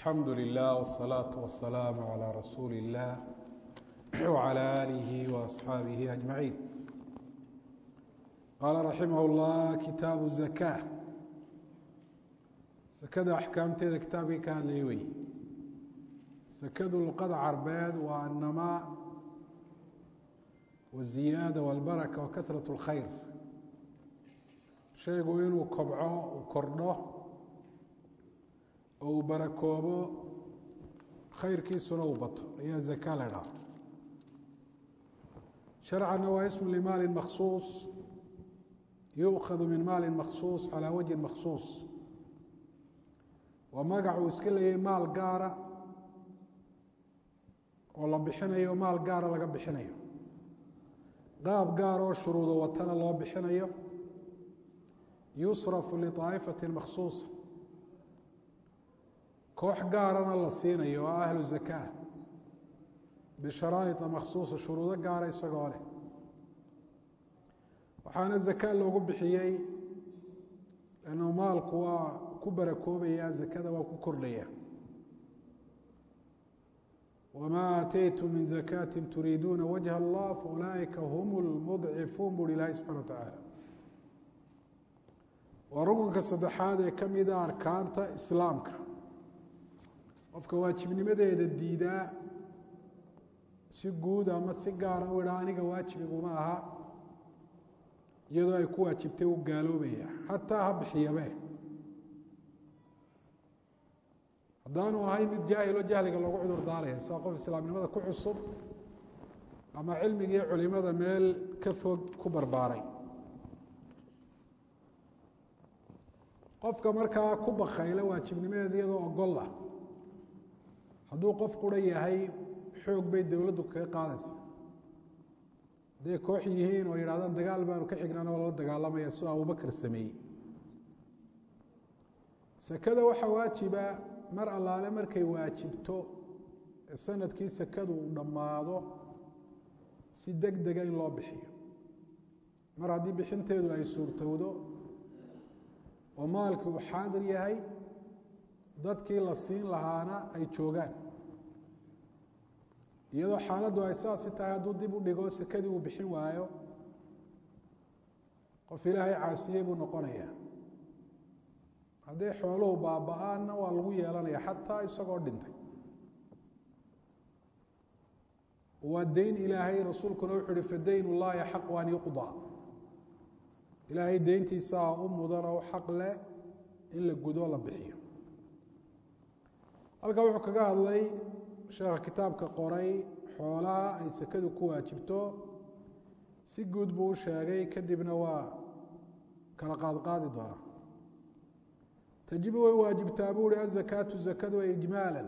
الحمد لله والصلاة والسلام على رسول الله وعلى آله وأصحابه أجمعين. قال رحمه الله كتاب الزكاة. سكada أحكاamteeda kitaabkii ka hadlayay wey. سكadu luqada carbeed waa النماء والزiyaadة والبركة وكثرة الkhayr. shaygu inuu kobco uu kordho oo uu barakoobo khayrkiisuna uu bato ayaa zaka la dhaha. sharcana waa ismu limaali makhsuus yu'khadu min maali makhsuus calaa wajhin makhsuus. waa magac uu iska leeyahay maal gaara oo la bixinayo, maal gaara laga bixinayo, qaab gaar oo shuruudo watana loo bixinayo, yusrafu liطaa'ifatin makhsuusa, koox gaarana la siinayo oo ahlu zakaa bisharaa'ita makhsuusa, shuruudo gaara isagoo leh. waxaana zaka loogu bixiyey lannu maalku waa ku barakoobaya, zakada waa ku kordhaya. wamaa aataytum min zakati turiiduuna wajha allah faulaa'ika hum lmudcifuun buuhi ilaahay subxana wa tacaala. waa rukunka saddexaad ee ka mida arkaanta islaamka. qofka waajibnimadeeda diidaa si guud ama si gaara u idhaa aniga waajibiguma aha, iyadoo ay ku waajibtay u gaaloobaya xataa ha bixiyabe. haddaanu ahay mid jaahilo jahliga loogu cudur daaraya, sida qof islaamnimada ku cusub ama cilmigii culimada meel ka fog ku barbaaray. qofka markaa ku bakayla waajibnimadeeda iyadoo ogol ah, hadduu qof qura yahay xoog bay dowladdu kaga qaadaysaa. hadday koox yihiin oo yidhahdaan dagaal baanu ka xignaan oo lala dagaalamaya sidoo abubakar sameeyey. sakada waxaa waajiba mar allaale markay waajibto ee sanadkii sakadu uu dhammaado si deg dega in loo bixiyo. mar haddii bixinteedu ay suurtowdo oo maalkii uu xaadir yahay, dadkii la siin lahaana ay joogaan, iyadoo xaaladdu ay saasi tahay, hadduu dib u dhigo sakadii uu bixin waayo, qof ilaahay caasiyey buu noqonayaa. hadday xooluhu baaba-aanna waa lagu yeelanaya xataa isagoo dhintay. waa deyn ilaahay, rasuulkuna wuxuu uhi fadayn ullahi xaqu an yuqdaa. ilaahay deyntiisaa u mudan oo xaq leh in la gudo la bixiyo. halkaa wuxuu kaga hadlay sheekha kitaabka qoray xoolaha ay sakadu ku waajibto, si guud buu u sheegay, kadibna waa kala qaadqaadi doonaa. tajibu way waajibtaa buu uhi azakaatu zakadu ijmaalan,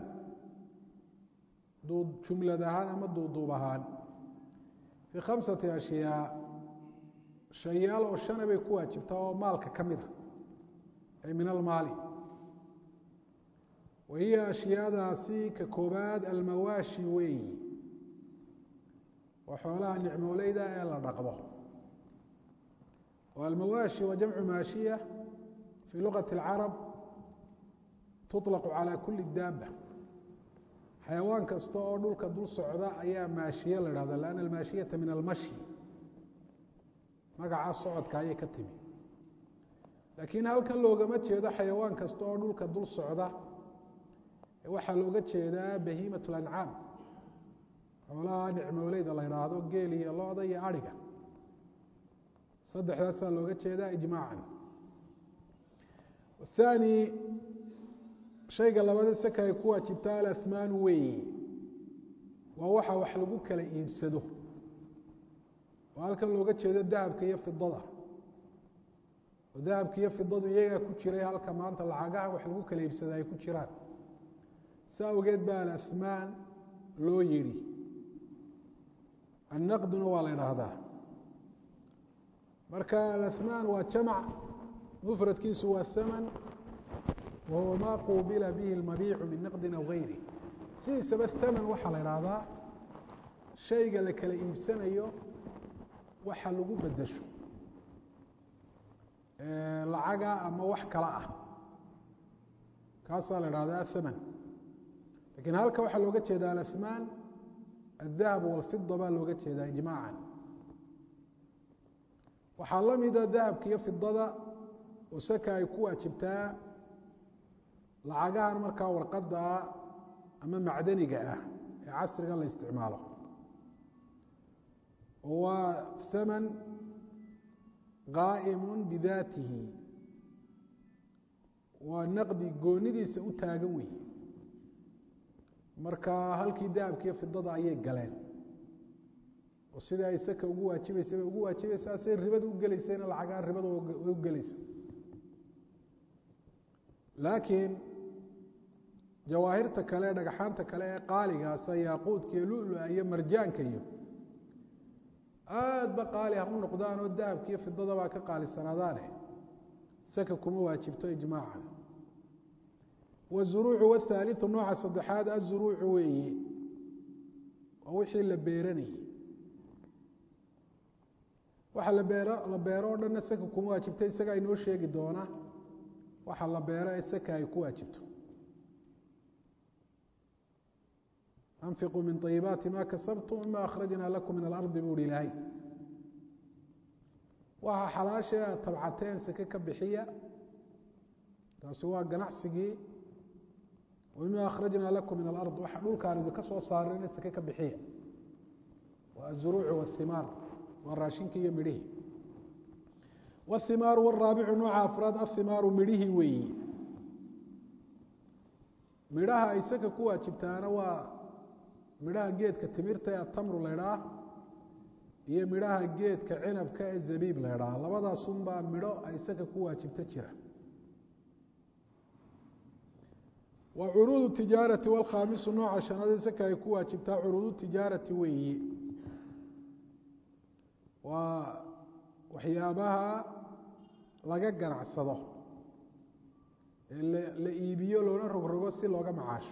jumlad ahaan ama duuduub ahaan, fii 5 ashyaa, shayaal oo 5 bay ku waajibtaa oo maalka ka mid a, ay min almaali. wahiya ashyaadaasi ka koobaad almawaashi weeyi, waa xoolaha nicmooleyda ee la dhaqdo. almawaashi waa jamcu maashiya fii luqati اlcarab, tuطlaqu calaa kuli daaba. xayawaan kasta oo dhulka dul socda ayaa maashiye la dhahda, lanna almaashiyata min almashi, magaca socodka ayay ka timi. laakiin halkan loogama jeedo xayawaan kasta oo dhulka dul socda, waxaa looga jeedaa bahiimat lancaam, xoolaha nicmooleyda la idhaahdo, geel iyo lo-da iyo ariga. saddexdaasaa looga jeedaa ijmaacan. athaani, shayga labada saka ay ku waajibtaa alahmaanu weeyi, waa waxa wax lagu kala iibsado, oo halkan looga jeedo dahabka iyo fidada. oo dahabka iyo fidadu iyagaa ku jiray halka maanta lacagaha wax lagu kala iibsada ay ku jiraan. sa awgeed baa alahmaan loo yidhi. annaqduna waa la idhaahdaa. marka alahmaan waa jamac, mufradkiisu waa haman, wa huwa maa quubila bihi lmabiicu min naqdin aw gayri. sidiisaba haman waxaa la idhaahdaa shayga la kala iibsanayo waxa lagu bedesho lacaga ama wax kala ah, kaasaa la idhahdaa haman. لكن halka waxa looga jeedaa al-athman الذهب والفضة baa looga jeedaa ijmaacan waxaa la mida dahabka iyo fidada oo saka ay ku waajibtaa lacagahan markaa warqada ama macdaniga ah ee casriga la isticmaalo waa thaman qaa'im bidaatihi waa naqdi goonidiisa u taagan wey marka halkii dahabka iyo fidada ayay galeen oo sida ay saka ugu waajibaysaa say ribada u gelaysayna lacagaan ribada u gelaysa laakiin jawaahirta kale dhagaxaanta kale ee qaaligaas yaaquudka iyo lu'lu'a iyo marjaanka iyo aad ba qaali ha u noqdaan oo dahabka iyo fidada baa ka qaalisanaadaane saka kuma waajibto ijmaacan والزروع والثالث نوع صدحات الزروع وي ووحي لبيرني waxa la beero dhan saka kuma waajibtay isaga inoo sheegi doona waxa la beero saka ay ku waajibto anfiqu min tayyibati ma kasabtum ma akhrajna lakum min al-ard bi ilahi waxa xalaasha tabcateen saka ka bixiya taas waa ganacsigii وما أخرجنا لكم من الأرض وحلول كانوا بكسوا صارين سكك بحية والزروع والثمار والراشين كي يمريه والثمار والرابع نوع أفراد الثمار مريه وي مراها إسكك كوا تبتانا ومراها جيد كتميرتا التمر ليراه هي مراها جيد كعنب كالزبيب ليراه لبدا صنبا مرا إسكك كوا تبتجره وعروض التجارة والخامس نوع شناد سكا يكون واجبتا عروض التجارة وي وحيابها لغا غنعسدو la iibiyo loona rogrogo si looga macaasho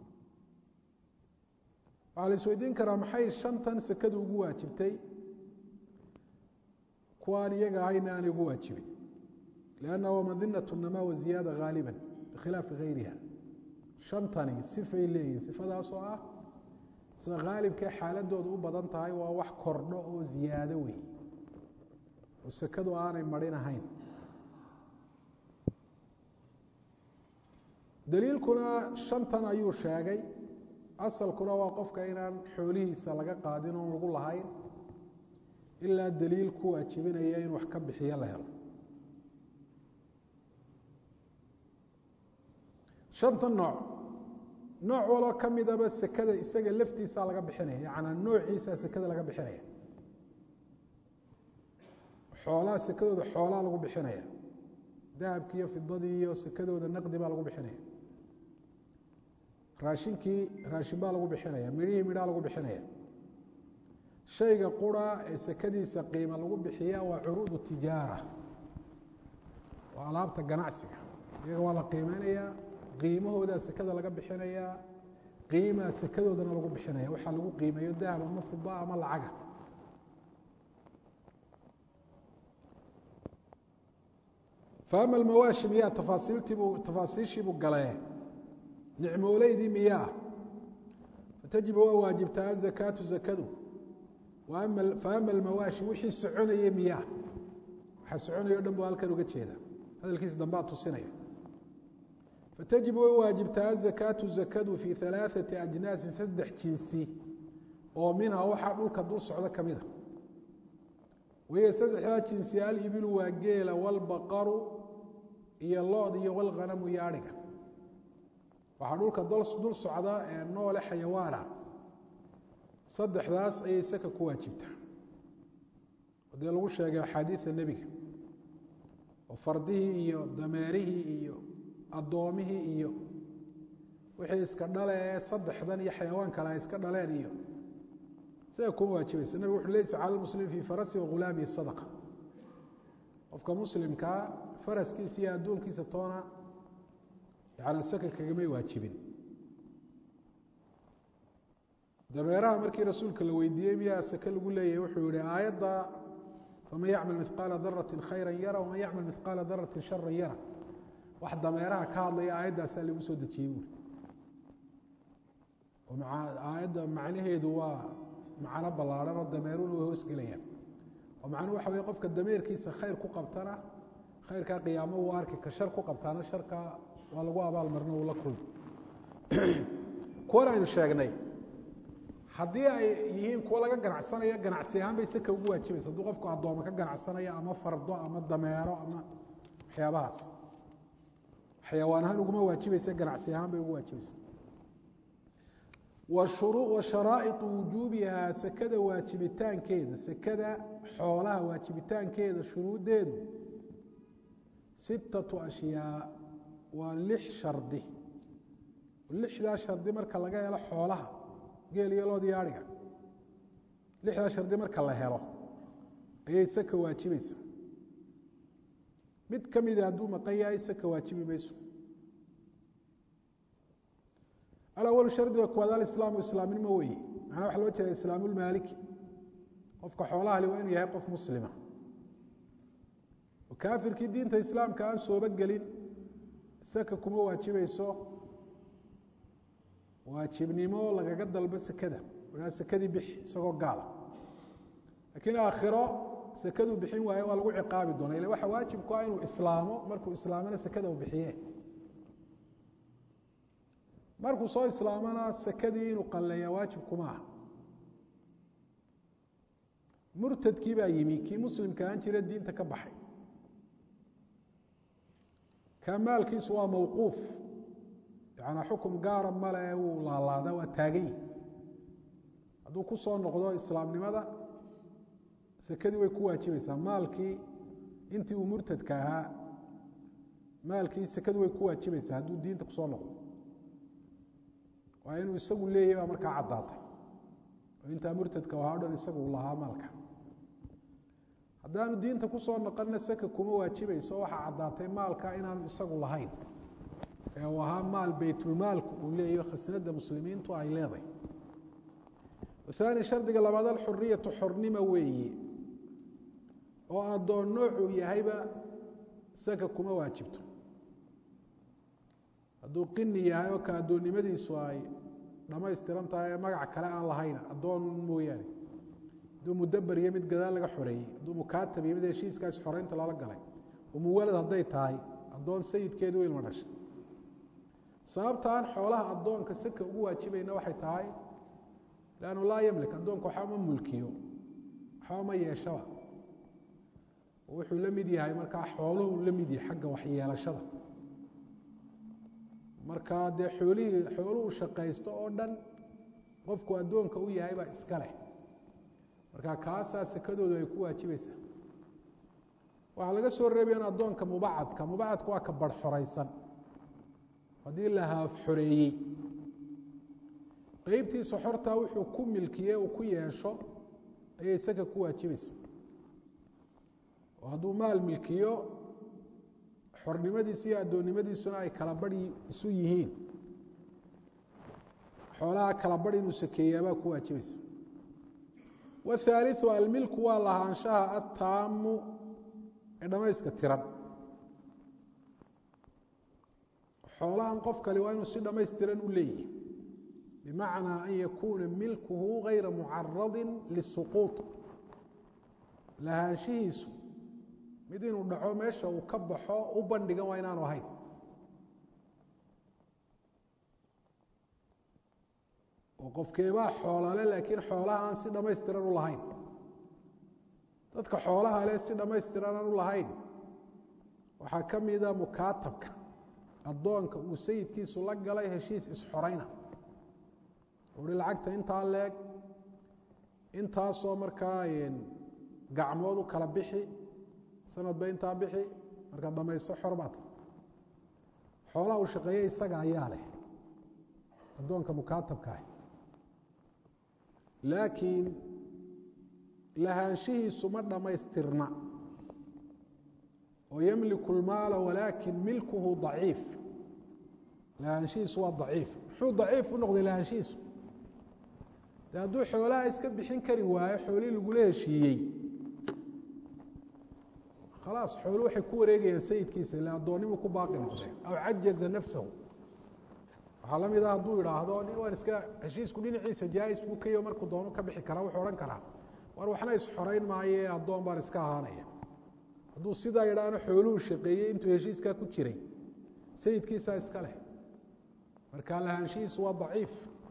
waxa la isweydiin karaa maxay shantan sakadu ugu waajibtay kuwaan iyaga ahayna aan ugu waajibin لأنه مظنة النماء والزيادة غالبا بخلاف غيرها shantani sifay leeyihiin sifadaas oo ah sida qaalibka xaaladoodu u badan tahay waa wax kordho oo ziyaado weey oo sakadu aanay marin ahayn daliilkuna shantan ayuu sheegay asalkuna waa qofka inaan xoolihiisa laga qaadin oo lagu lahayn ilaa daliil ku waajibinaya in wax ka bixiyo la helo shanta nooc walo kamidaba sakada isaga laftiisa laga bixinaya yaani noociisa sakada laga bixinaya xoolaha sakadooda xoolaha lagu bixinaya dahabkiiyo fidadii iyo sakadooda naqdi baa lagu bixinaya raashin baa lagu bixinaya midhaha lagu bixinaya shayga qura ee sakadiisa qiimo lagu bixiya waa curuudu tijaara waa alaabta ganacsiga iyaga waa la qiimeynaya qiimahooda sakada laga bixinaya qiimaha sakadoodana lagu bixinaya waxa lagu qiimeeyo dahab ama fidda ama lacaga فأما المواشي مياه تفاصيل شبو قلاه نعموليدي مياه فتجب واجبتها الزكاة زكاة فأما المواشي وحي السعونية مياه وحي السعونية يردنبو هالكالو قد شيدا هذا الكيس دنباطو السنة فتجب واجبتها الزكاة زكاة في 3 أجناس سدح جنسي ومنها وحا نولك الدرس عدا كميدا وهي سدح جنسي الإبل والجيل والبقر iyo lood iyo wal ghanam yaariga waxa dhulka dul socda ee noole xayawaana saddexdaas ay saka ku waajibta hadii lagu sheegay xadiiska nabiga oo fardihi iyo dameerihi iyo adoomihi iyo wixii iska dhalee saddexdan iyo xayawaan kale iska dhaleen iyo sida ku waajibaysa nabigu wuxuu leeyahay cala muslim fi farasi wa ghulami sadaqa qofka muslimka faraskiisa iyo adoonkiisa toona yaana saka kaga waajibin dameeraha markii rasuulka la weydiiyay miyaa saka lagu leeyahay wuxuu yiri aayada fama ya'mal mithqala dharratin khayran yara wa man ya'mal mithqala dharratin sharran yara wax dameeraha ka hadlaya aayadaas lagu soo dejiyay aayadda macnaheedu waa macno ballaaran oo dameeruna way hoos gelayaan oo macnuhu waxa weeye qofka dameerkiisa khayr ku qabtana khayrkaa qiyaamo uu arki ka shar ku qabtaana sharka waa lagu abaalmarino uu la kulmi kuwan aynu sheegnay haddii ay yihiin kuwo laga ganacsanayo ganacsi ahaan bay saka ugu waajibaysa hadduu qofku addooma ka ganacsanaya ama fardo ama dameero ama waxyaabahaas xayawaan ahaan uguma waajibaysa ganacsi ahaan bay ugu waajibaysa washaraa'iطu wujuubihaa sakada waajibitaankeeda sakada xoolaha waajibitaankeeda shuruuddeedu 6 ashyaa waa 6 shardi 6daa shardi marka laga helo xoolaha geel iyo lood iyo adhiga 6daa shardi marka la helo ayay saka waajibaysa mid ka mida hadduu maqan yahay saka waajibi mayso alawal shardiga koowaad alislaamu islaamnimo weeye macnaa waxa loo jeeda islaamulmaaliki qofka xoolaha le waa inuu yahay qof muslima kaafirkii diinta islaamka aan sooba gelin saka kuma waajibayso waajibnimo lagaga dalbo sakada waaa sakadii bixi isagoo gaala laakiin aakhiro sakaduu bixin waayo waa lagu ciqaabi doona ila waxa waajibku ah inuu islaamo markuu islaamana sakada uu bixiye markuu soo islaamana sakadii inuu qalleeya waajib kuma aha murtadkii baa yimi kii muslimka aan jira diinta ka baxay ka maalkiisu waa mawquuf yana xukum gaara male wuu laalaada waa taagan yihi hadduu ku soo noqdo islaamnimada sakadii way ku waajibaysaa maalkii intii uu murtadka ahaa maalkii sakadu way ku waajibaysaa hadduu diinta kusoo noqdo waa inuu isagu leeyahy baa markaa caddaatay oo intaa murtadka ahaa o dhan isagu u lahaa maalka haddaanu diinta kusoo noqonna saka kuma waajibayso waxaa caddaatay maalka inaanu isagu lahayn ee uu ahaa maal baytulmaalku uu leeyaho khasnada muslimiintu ay leedahay aani shardiga labaad alxuriyatu xornimo weeye oo addoon noocuu yahayba saka kuma waajibto hadduu qini yahay oo ka addoonnimadiisu ay dhammaystiran tahay ee magac kale aan lahayn addoon mooyaane hadduu mudabar iyo mid gadaal laga xoreeyey hadduu mukaatab iyo mid heshiiskaas xoreynta lala galay oo muwalad hadday tahay addoon sayidkeedu weyn ma dhashay sababtaan xoolaha addoonka saka ugu waajibayna waxay tahay lannu laa yamlik addoonka waxba ma mulkiyo waxba ma yeeshaba wuxuu la mid yahay markaa xooluhu la mid yahay xagga waxyeelashada markaa dee xooluhu shaqaysto oo dhan qofku addoonka u yahay baa iska leh markaa kaasaa sakadoodu ay ku waajibaysaa waxaa laga soo reebaya in addoonka mubacadka waa ka barh xoraysan haddii la haaf xoreeyey qeybtiisa xortaa wuxuu ku milkiye uu ku yeesho ayay saka ku waajibaysa oo hadduu maal milkiyo xornimadiisa iyo addoonnimadiisuna ay kala bari isu yihiin xoolaha kala bari inuu sakeeyaabaa ku waajibaysa wathaaliu almilku waa lahaanshaha attaamu ee dhamayska tiran xoolahan qof kale waa inuu si dhamaystiran u leeyahay bimacnaa an yakuuna milkuhu gayra mucaradi lisuquuط lahaanshihiisu mid inuu dhaco meesha uu ka baxo u bandhigan waa inaanu ahayn oo qofkeebaa xoolale laakiin xoolaha aan si dhamaystiran u lahayn dadka xoolaha leh si dhamaystiran aan u lahayn waxaa ka mida mukaatabka addoonka uu sayidkiisu la galay heshiis isxorayna uhi lacagta intaa leeg intaasoo markaa gacmood u kala bixi sanadba intaa bixi markaad dhamaysto xor baata xoolaha uu shaqeeye isaga ayaa leh addoonka mukaatabkaah laakiin lahaanshihiisu ma dhammaystirna oo yamliku lmaala walaakin milkuhu daciif lahaanshihiisu waa daciif muxuu daciif u noqday lahaanshihiisu de hadduu xoolaha iska bixin kari waayo xoolihii lagula heshiiyey khalaas xooluhu waxay ku wareegayaan sayidkiisa ila addoonnimuu ku baaqi noqdeen aw cajaza nafsahu waxaa la mid ah hadduu idhaahdo waan iska heshiisku dhinaciisa jaais buu kayo markuu doono ka bixi karaa wuxuu odhan karaa war waxna isxorayn maaye addoon baan iska ahaanaya hadduu sidaa idhaahno xooluhu shaqeeyey intuu heshiiskaa ku jiray sayidkiisaa iska leh markaa lahaanshihiisu waa daciif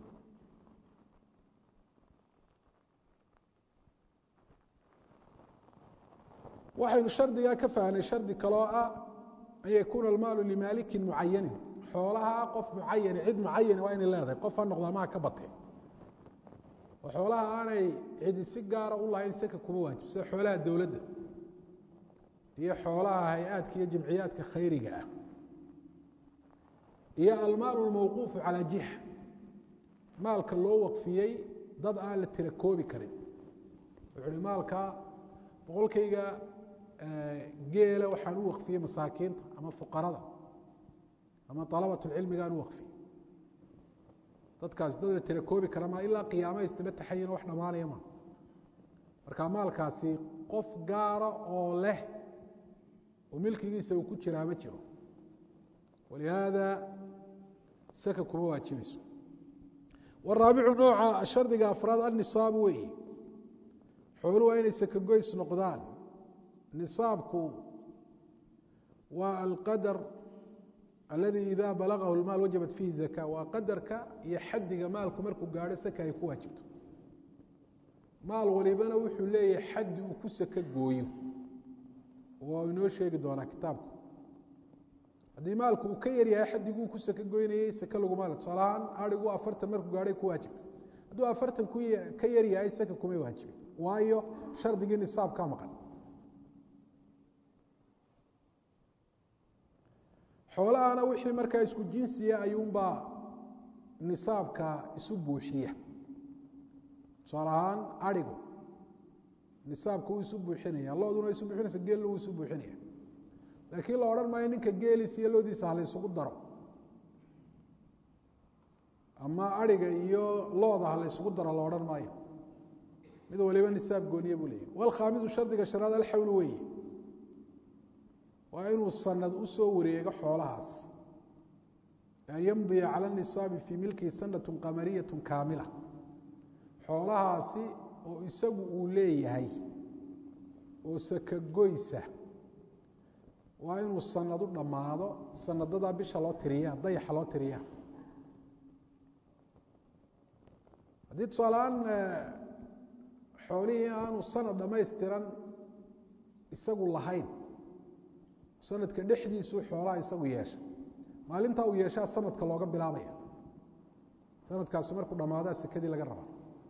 waxaynu shardigaa ka fahnay shardi kaloo ah an yakuuna almaalu limaalikin mucayanin xoolaha qof mucayani cid mucayani waa inay leedahay qof ha noqdaa maha ka batee oo xoolaha aanay cidi si gaara u lahayn saka kuma waajib sida xoolaha dowladda iyo xoolaha hay-aadka iyo jamciyaadka khayriga ah iyo almaalu lmawquufu calaa jiha maalka loo waqfiyey dad aan la tira koobi karin wuxu uhi maalka boqolkayga geela waxaan u waqfiyey masaakiinta ama fuqarada ama alabatulcilmigaan u waqfiyey dadkaas dad la tira koobi kara ma ilaa qiyaama isdaba taxayin wax dhammaanaya ma marka maalkaasi qof gaara oo leh oo milkigiisa uu ku jiraa ma jiro walihaada saka kuma waajibayso waraabicu nooca shardiga afraad annisaab weeye xoolu waa inay saka goys noqdaan nisaabku waa alqadar aladi ida balagahu lmaal wajabat fiihi zaka waa qadarka iyo xadiga maalku markuu gaadho saka ay ku waajibto maal walibana wuxuu leeyahay xaddi uu ku saka gooyo waa inoo sheegi doonaa kitaabku haddii maalku uu ka yaryahay xadiguu ku saka goynayey saka laguma le tusaalahaan arigu 40 markuu gaadhay ku waajibta hadduu 40 ka yaryahay saka kumay waajibin waayo shardigii nisaab ka maqan xoolahana wixii markaa isku jinsiya ayuunbaa nisaabka isu buuxiya tusaale ahaan arigu nisaabka wuu isu buuxinaya looduna isu buuxinaysa geelna wuu isu buuxinaya laakiin la odhan maayo ninka geeliis iyo loodiisa hala isugu daro ama ariga iyo looda hala isugu daro la odhan maayo mid waliba nisaab gooniye buu leeyahy walkhaamisu shardiga shanaad alxawlu weeye waa inuu sanad u soo wareego xoolahaas an yamdiya cala nisaabi fii milkihi sanatu qamariyatu kaamila xoolahaasi oo isagu uu leeyahay oo saka goysa waa inuu sanad u dhammaado sanadadaa bisha loo tiriya dayaxa loo tiriya haddii tusaaleaan xoolihii aanu sanad dhammaystiran isagu lahayn sanadka dhexdiisuu xoolaha isagu yeesha maalintaa uu yeeshaa sanadka looga bilaabaya sanadkaasi markuu dhammaadaa sekadii laga rabaa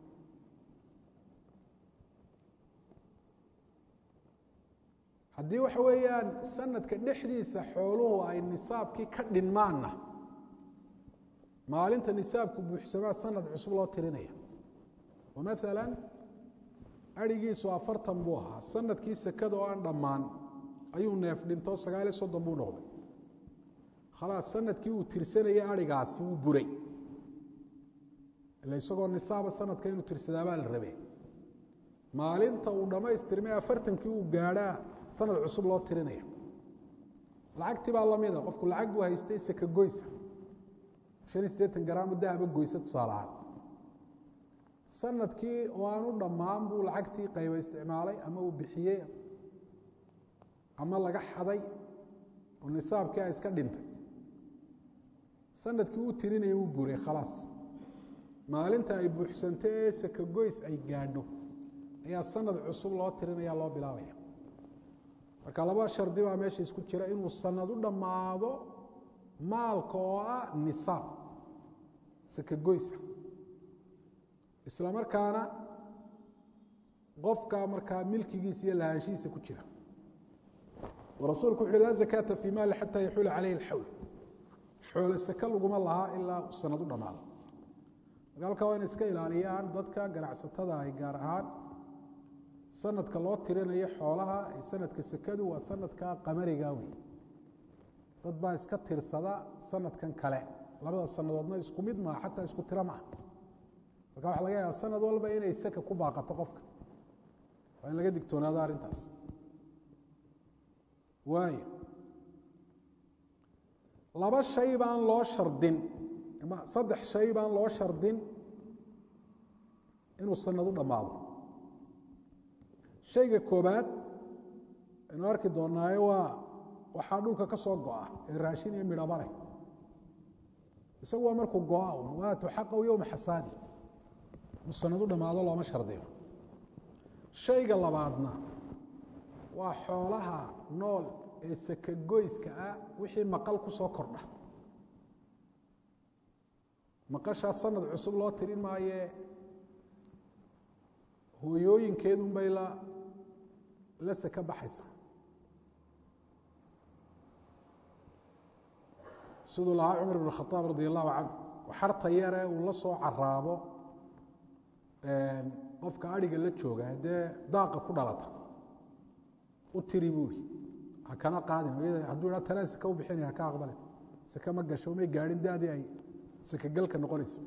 haddii waxa weeyaan sanadka dhexdiisa xooluhu ay nisaabkii ka dhinmaanna maalinta nisaabku buuxsamaa sanad cusub loo tirinaya oo maala arigiisu 40 buu ahaa sanadkii sekada oo aan dhammaan ayuu neef dhinto 39 buu noqday khalaas sanadkii uu tirsanayay arigaasi wuu buray ila isagoo nisaaba sanadka inuu tirsadaabaa la rabay maalinta uu dhammaystirmay 40kii uu gaadhaa sanad cusub loo tirinaya lacagtii baa lamida qofku lacag buu haystay saka goysa 85 garaam dahaba goysa tusaalahaan sanadkii oo aanu dhammaan buu lacagtii qayba isticmaalay ama uu bixiyey ama laga xaday oo nisaabkii ay iska dhintay sanadkii uu tirinayay wuu buray khalaas maalinta ay buuxsantay ee saka goys ay gaadho ayaa sanad cusub loo tirinaya loo bilaabaya marka laba shardi baa meesha isku jira inuu sanad u dhammaado maalka oo ah nisaab saka goysa isla markaana qofka markaa milkigiisa iyo lahaanshihiisa ku jira rasuulku wuxu laa zakaata fii maali xataa yaxuula calayhi alxawl xoole saka laguma lahaa ilaa sanad u dhammaado marka halkaa waa ina iska ilaaliyaan dadka ganacsatada ay gaar ahaan sanadka loo tirinayo xoolaha ee sanadka sakadu waa sanadka qamariga wey dad baa iska tirsada sanadkan kale labada sanadoodna isku mid maaha xataa isku tiro maaha marka waxa laga yaaba sanad walba inay saka ku baaqato qofka waa in laga digtoonaado arrintaas waayo laba shay baan loo shardin ama saddex shay baan loo shardin inuu sanad u dhammaado shayga koobaad aynu arki doonaayo waa waxaa dhulka ka soo go-a ee raashin iyo midhaba leh isagu waa markuu go-a waa tuxaqaw yowma xasaadi inuu sanad u dhammaado looma shardiyo shayga labaadna waa xoolaha nool ee sakagoyska ah wixii maqal ku soo kordha maqashaa sanad cusub loo tirin maaye hooyooyinkeedun bay la saka baxaysaa siduu lahaa cumar ibn khaaab radi allahu canhu xarta yare uu la soo caraabo qofka adhiga la jooga haddee daaqa ku dhalata u tiri buuri ha kana qaadin hadduu ha tanaa saka u bixinaya haka aqbale saka ma gasho may gaadhin daadii ay sakagelka noqonaysa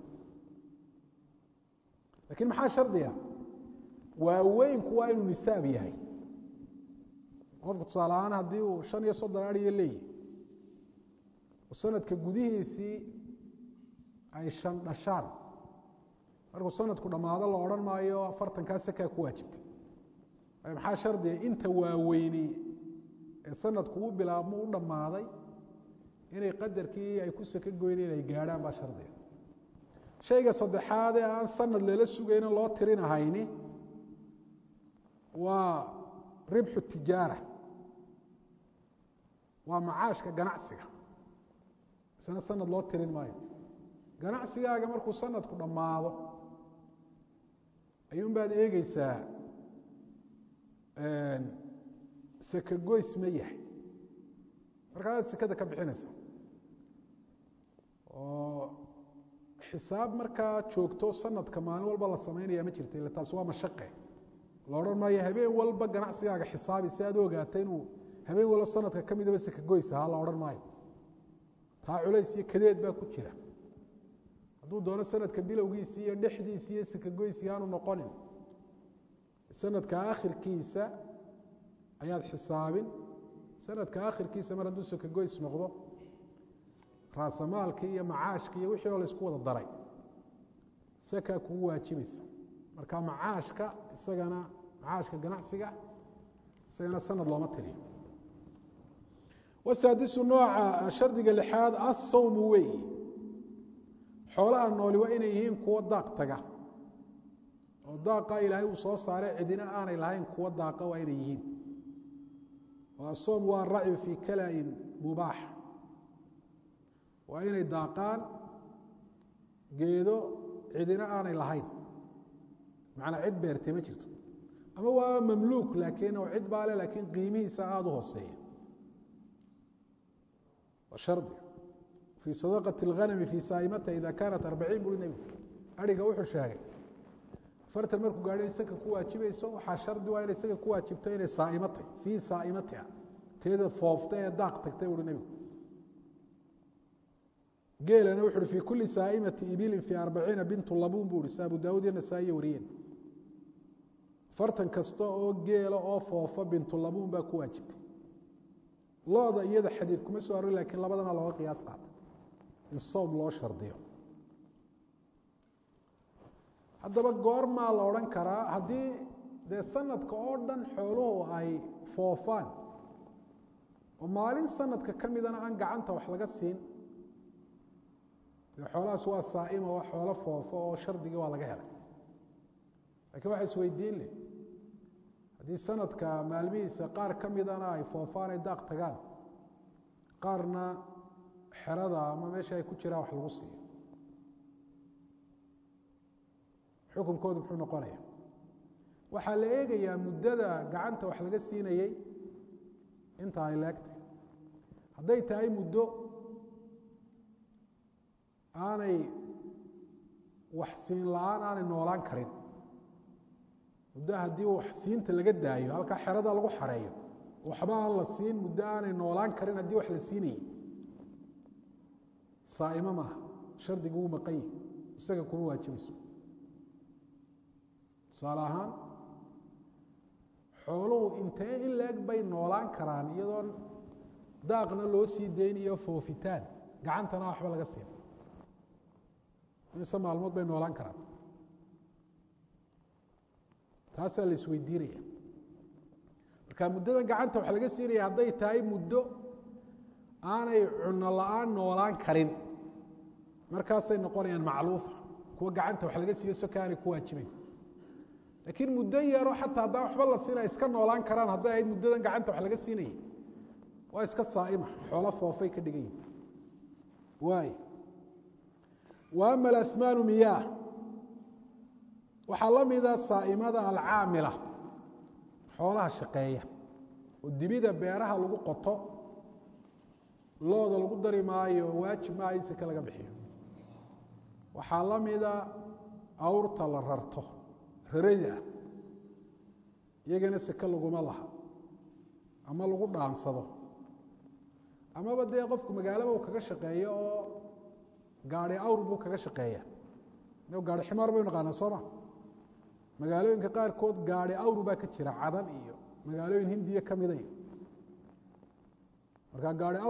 lakiin maxaa shardiga waaweynku waa inuu nisaab yahay qofku tusaale ahaan haddii uu 35 adhiya leeyahy sanadka gudihiisii ay 5 dhashaan markuu sanadku dhammaado la odhan maayo 40kaa sakaa ku waajibtay maxaa shardiga inta waaweyni ee sanadku u bilaabmo u dhammaaday inay qadarkii ay ku saka goyneen ay gaadhaan baa shardiga shayga saddexaad ee aan sanad lala sugayna loo tirinahayni waa ribxu tijaara waa macaashka ganacsiga isna sanad loo tirin maayo ganacsigaaga markuu sanadku dhammaado ayuun baad eegeysaa saka goys ma yahay markaaad sakada ka bixinaysa oo xisaab markaa joogto sanadka maalin walba la samaynaya ma jirta ila taas waa mashaqe la odhan maayo habeen walba ganacsigaaga xisaabi si aad u ogaatay inuu habeen walba sanadka ka midaba saka goys ahaa la odhan maayo taa culays iyo kadeed baa ku jira hadduu doono sanadka bilowgiisii iyo dhexdiisii iyo saka goysi aanu noqonin sanadka akhirkiisa ayaad xisaabin sanadka akhirkiisa mar hadduu saka goys noqdo raasamaalkii iyo macaashkii iyo wixii oo la isku wada daray sakaa kugu waajibaysa marka macaashka isagana macaashka ganacsiga isagana sanad looma tiriyo wasaadisu nooca shardiga lixaad assawmu wey xoolaha nooli waa inay yihiin kuwo daaq taga oo daaqa ilaahay uu soo saaray cidina aanay lahayn kuwo daaqa waa inay yihiin asawm waa racyu fii kala-in mubaax waa inay daaqaan geedo cidina aanay lahayn macnaa cid beertay ma jirto ama waa mamluuk laakiin oo cid baa le laakiin qiimihiisa aada u hooseeya waa shardi fii sadaqati اlghanami fii saa'imata ida kaanat 40 buri nebigu ariga wuxuu sheegay 40 markuu gaadho isaka ku waajibayso waxaa shardi waa inay isaga ku waajibto inay saa'imatay fii saa'imatiha teeda foofta ee daaq tagtay uhi nebigu geelana wuxu uhi fii kuli saa'imati ibilin fii 40 bintu labuun buu uhi si abu daawud iyo nasaa'iya wariyeen 40 kasta oo geela oo foofa bintu labuun baa ku waajibtay looda iyada xadiid kuma soo arori lakiin labadana looga qiyaas qaatay in sawm loo shardiyo haddaba goormaa la odhan karaa haddii dee sanadka oo dhan xooluhu ay foofaan oo maalin sanadka ka midana aan gacanta wax laga siin dee xoolahaas waa saa'ima waa xoolo foofo oo shardigii waa laga helay lakiin waxa isweydiin leh haddii sanadka maalmihiisa qaar ka midana ay foofaan ay daaq tagaan qaarna xerada ama meesha ay ku jiraan wax lagu siiyo xukunkoodu muxuu noqonaya waxaa la eegayaa muddada gacanta wax laga siinayey inta ay leegtay hadday tahay muddo aanay wax siin la-aan aanay noolaan karin muddo haddii wax siinta laga daayo halkaa xerada lagu xareeyo waxba aan la siin muddo aanay noolaan karin haddii wax la siinayey saa'imo maaha shardigu wuu maqan yahi isaga kuma waajibayso tusaale ahaan xooluhu intee in leeg bay noolaan karaan iyadoon daaqna loo sii dayn iyo foofitaan gacantana waxba laga siin inse maalmood bay noolaan karaan taasaa la isweydiinaya marka muddadan gacanta waxa laga siinaya hadday tahay muddo aanay cunno la-aan noolaan karin markaasay noqonayaan macluufa kuwa gacanta wax laga siiyo soka aanay ku waajibayn laakiin muddo yaro xataa haddaan waxba la siinaya iska noolaan karaan hadday ahayd muddadan gacanta wax laga siinayay waa iska saa'ima xoolo foofay ka dhigan yihin waay wa ama alasmaanu miyaah waxaa la mida saa'imada alcaamila xoolaha shaqeeya oo dibida beeraha lagu qoto looda lagu dari maayo waajib maaha in seke laga bixiyo waxaa la mida awrta la rarto rarada iyagana seke laguma laha ama lagu dhaansado amaba dee qofku magaalaba uu kaga shaqeeyo oo gaari awr buu kaga shaqeeya gaari ximaar baynu naqaanaa sooma magaalooyinka qaarkood gaari awr baa ka jira cadan iyo magaalooyin hindiya ka mida iyo markaa gaari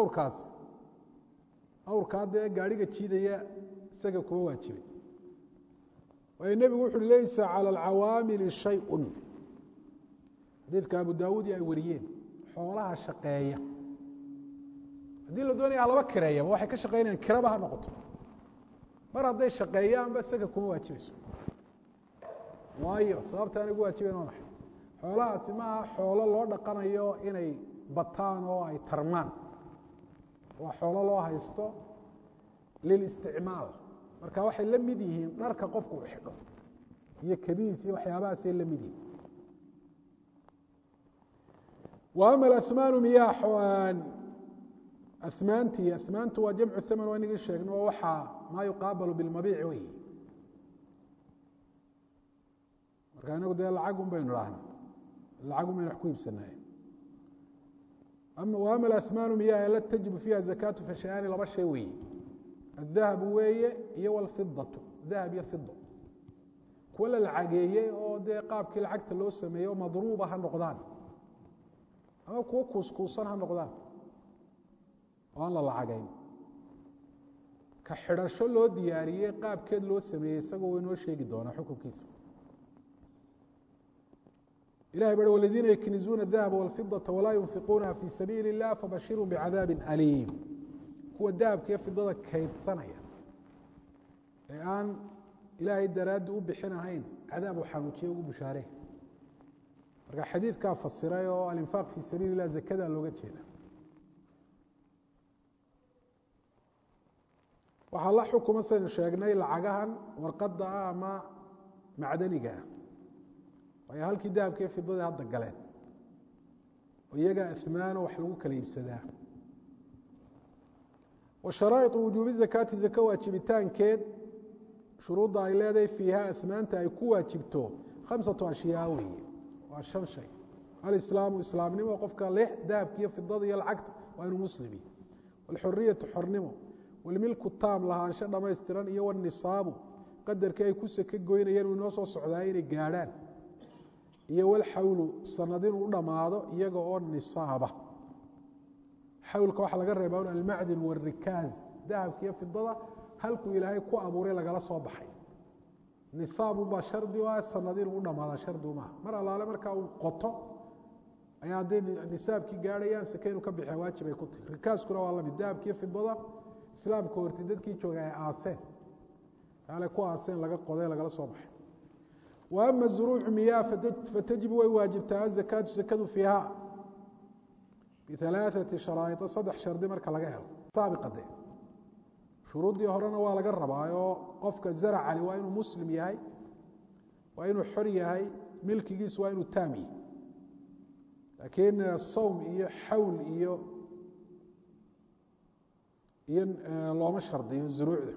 awrkaa dee gaariga jiidaya isaga kuma waajibay waayo nebigu wuxu uhi laysa calى alcawaamili shayءu xadiidka abu daawuudi ay wariyeen xoolaha shaqeeya haddii la doonaya halaba kireeyaba waxay ka shaqeynayaan kiraba ha noqoto mar hadday shaqeeyaanba isaga kuma waajibayso waayo sababta aan igu waajibayn waa maxay xoolahaasi maaha xoolo loo dhaqanayo inay bataan oo ay tarmaan waa xoolo loo haysto lilisticmaal marka waxay la mid yihiin dharka qofku u xidho iyo kabiis iyo waxyaabahaasay la mid yihiin wa ama alasmaanu miyaa amaantu waa jamcu haman waa inagii sheegno oo waxaa maa yuqaabalu bilmabiic wey marka inagu dee lacag un baynu dhahna lacag un baynu wax ku iibsanaye wa ama alasmaanu miyaa la tajibu fiiha zakaatu fashayaani laba shay weeye الذahabu weeye iyo wاlfidaةu dahab iyo fido kuwa la lacageeyey oo dee qaabkii lacagta loo sameeyey oo madruuba ha noqdaan ama kuwo kuuskuusan ha noqdaan oo aan la lacagayn ka xidhasho loo diyaariyey qaabkeed loo sameeyey isagoo inoo sheegi doonaa xukunkiisa ilahay ba wladiina yaknizuuna الذahaba wاlfidaةa walaa yunfiquunaha fii sabiili الlah fabashiruu bicadaabi aliim kuwa dahabka iyo fidada kaydsanaya ee aan ilaahay daraaddi u bixin ahayn cadaab u xanuujiye ugu bushaare marka xadiidkaa fasiray oo alinfaaq fii sabiili lah zakadaa looga jeeda waxaa la xukuma saynu sheegnay lacagahan warqadda ah ama macdaniga ah waayo halkii dahabka iyo fidadii hadda galeen oo iyagaa asmaano wax lagu kala iibsadaa وشharaaئiط wujuubi zakaati zaka waajibitaankeed shuruudda ay leedahay fiiha asmaanta ay ku waajibto 5 ashyaa weeye waa 5 shay alislaamu islaamnimo qofka leh dahabka iyo fidada iyo lacagta waa inuu muslimi wاlxuriyatu xornimo wاlmilku taam lahaansho dhamaystiran iyo wاnisaabu qadarkii ay ku saka goynayeen uu inoo soo socdaa inay gaadhaan iyo wاlxawlu sanad inuu u dhammaado iyaga oo nisaaba xawlka waxaa laga reebaa almacdin wاrikaaz dahabka iyo fidada halkuu ilaahay ku abuuray lagala soo baxay nisaabunbaa shardi ah sanad inuu u dhamaada shardi maaha mar allaale markaa uu qoto ayaa hadday nisaabkii gaadhayaan sake inuu ka bixiya waajib ay ku tahi rikaaskuna waa lamid dahabka iyo fidada islaamka horti dadkii jooga ay aaseen alay ku aaseen laga qoday lagala soo baxay wa ama zuruucu miyaa fatajibu way waajibtaa azakaatu zakadu fiiha bialaaثati sharaa'iطa 3 shardi marka laga helo saabiqade shuruuddii horena waa laga rabaayoo qofka zaracali waa inuu muslim yahay waa inuu xor yahay milkigiisu waa inuu taam yahay laakiin sawm iyo xawl iyo looma shardiyo zuruucda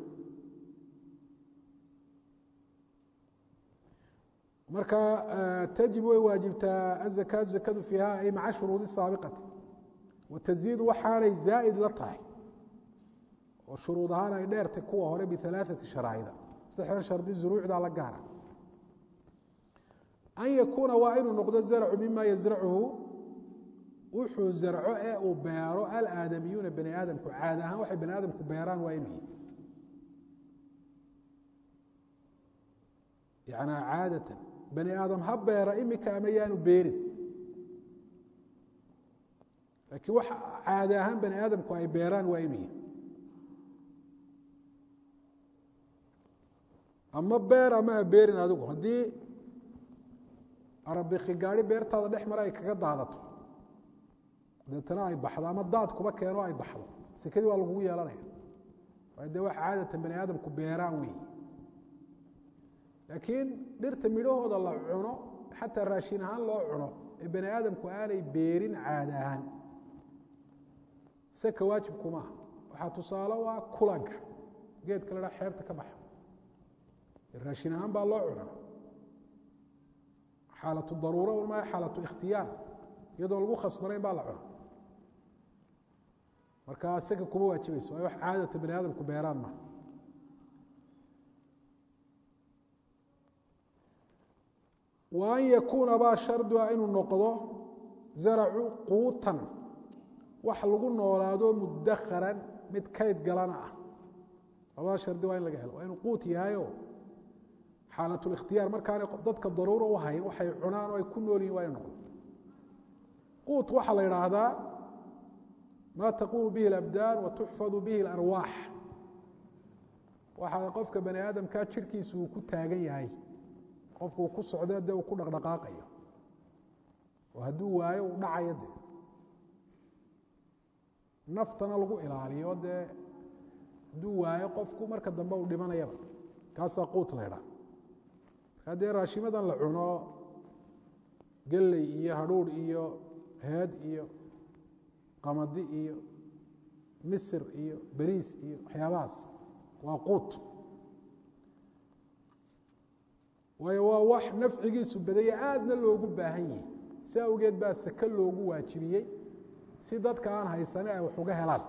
marka tajib way waajibtaa azakaatu zakadu fiiha ay maca shuruudi saabiqati wataziidu waxaanay zaa'id la tahay oo shuruud ahaan ay dheertay kuwa hore bialaaثati sharaa'ida 3 shardi zuruucda la gaara an yakuuna waa inuu noqdo zarcu mima yazracuhu wuxuu zarco ee uu beero alaadamiyuuna bani aadamku caada ahaan waxay bani aadamku beeraan waa inuu yihi يعني عادة بني aadam ha beera imika ama yaanu beerin laakiin wax caadi ahaan bani aadamku ay beeraan waa imiya ama beer ama ha beerin adigu haddii arabiki gaari beertaada dhex mara ay kaga daadato deetana ay baxdo ama daad kuba keeno ay baxdo sekadii waa lagugu yeelanaya waayo dee wax caadatan bani aadamku beeraan wey laakiin dhirta midhahooda la cuno xataa raashin ahaan loo cuno ee bani aadamku aanay beerin caada ahaan seka waajibku maaha waxaa tusaale waa kulanka geedka la dhaa xeebta ka baxa raashin ahaan baa loo cunaa xaalatu daruuro un maaha xaalatu ikhtiyaar iyadoo lagu khasbanayn baa la cuna marka seka kuma waajibayso ay wax caadata bani aadamku beeraan maaha wa an yakuuna baa shardiga inuu noqdo zaracu quutan wax lagu noolaado mudakharan mid kayd galana ah labada shardi waa in laga helo waa inuu quut yahayo xaalatlikhtiyaar markaanay dadka daruuro u hayn waxay cunaan oo ay ku nool yihin waa inu noqdo quut waxaa la idhaahdaa maa taquumu bihi alabdaan wa tuxfadu bihi alarwaax waxaa qofka bani aadamkaa jirhkiisu uu ku taagan yahay qofku uu ku socdo dee uu ku dhaqdhaqaaqayo oo hadduu waayo uu dhacayo dee naftana lagu ilaaliyo dee hadduu waayo qofku marka dambe uu dhimanayaba kaasaa quut la ydhaha markaa dee raashimadan la cuno gelley iyo hadhuudh iyo heed iyo qamadi iyo misir iyo beriis iyo waxyaabahaas waa quut waayo waa wax nafcigiisu badaya aadna loogu baahan yahi si awgeed baa seke loogu waajibiyey si dadka aan haysane ay wax uga helaan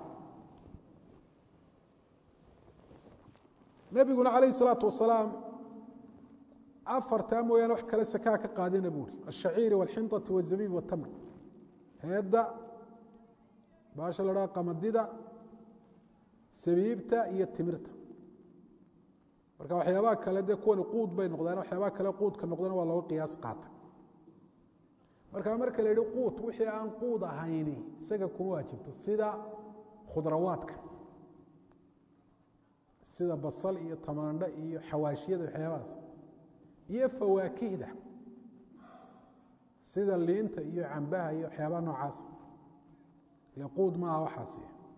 nebiguna calayh الsalaatu wasalaam afartaa mooyaane wax kale sakaa ka qaadina buuri الshaciiri wاlxinطati wالzabiib wالtamr heedda baasha la dhaha qamadida sabiibta iyo timirta marka waxyaabaha kale dee kuwani quud bay noqdaan waxyaabaha kale quudka noqdana waa looga qiyaas qaata marka marka la yihi quut wixii aan quud ahayni isaga kuma waajibto sida khudrawaadka sida basal iyo tamaandho iyo xawaashiyada waxyaabahaas iyo fawaakihda sida liinta iyo cambaha iyo waxyaabaha noocaas ile quud maaha waxaasi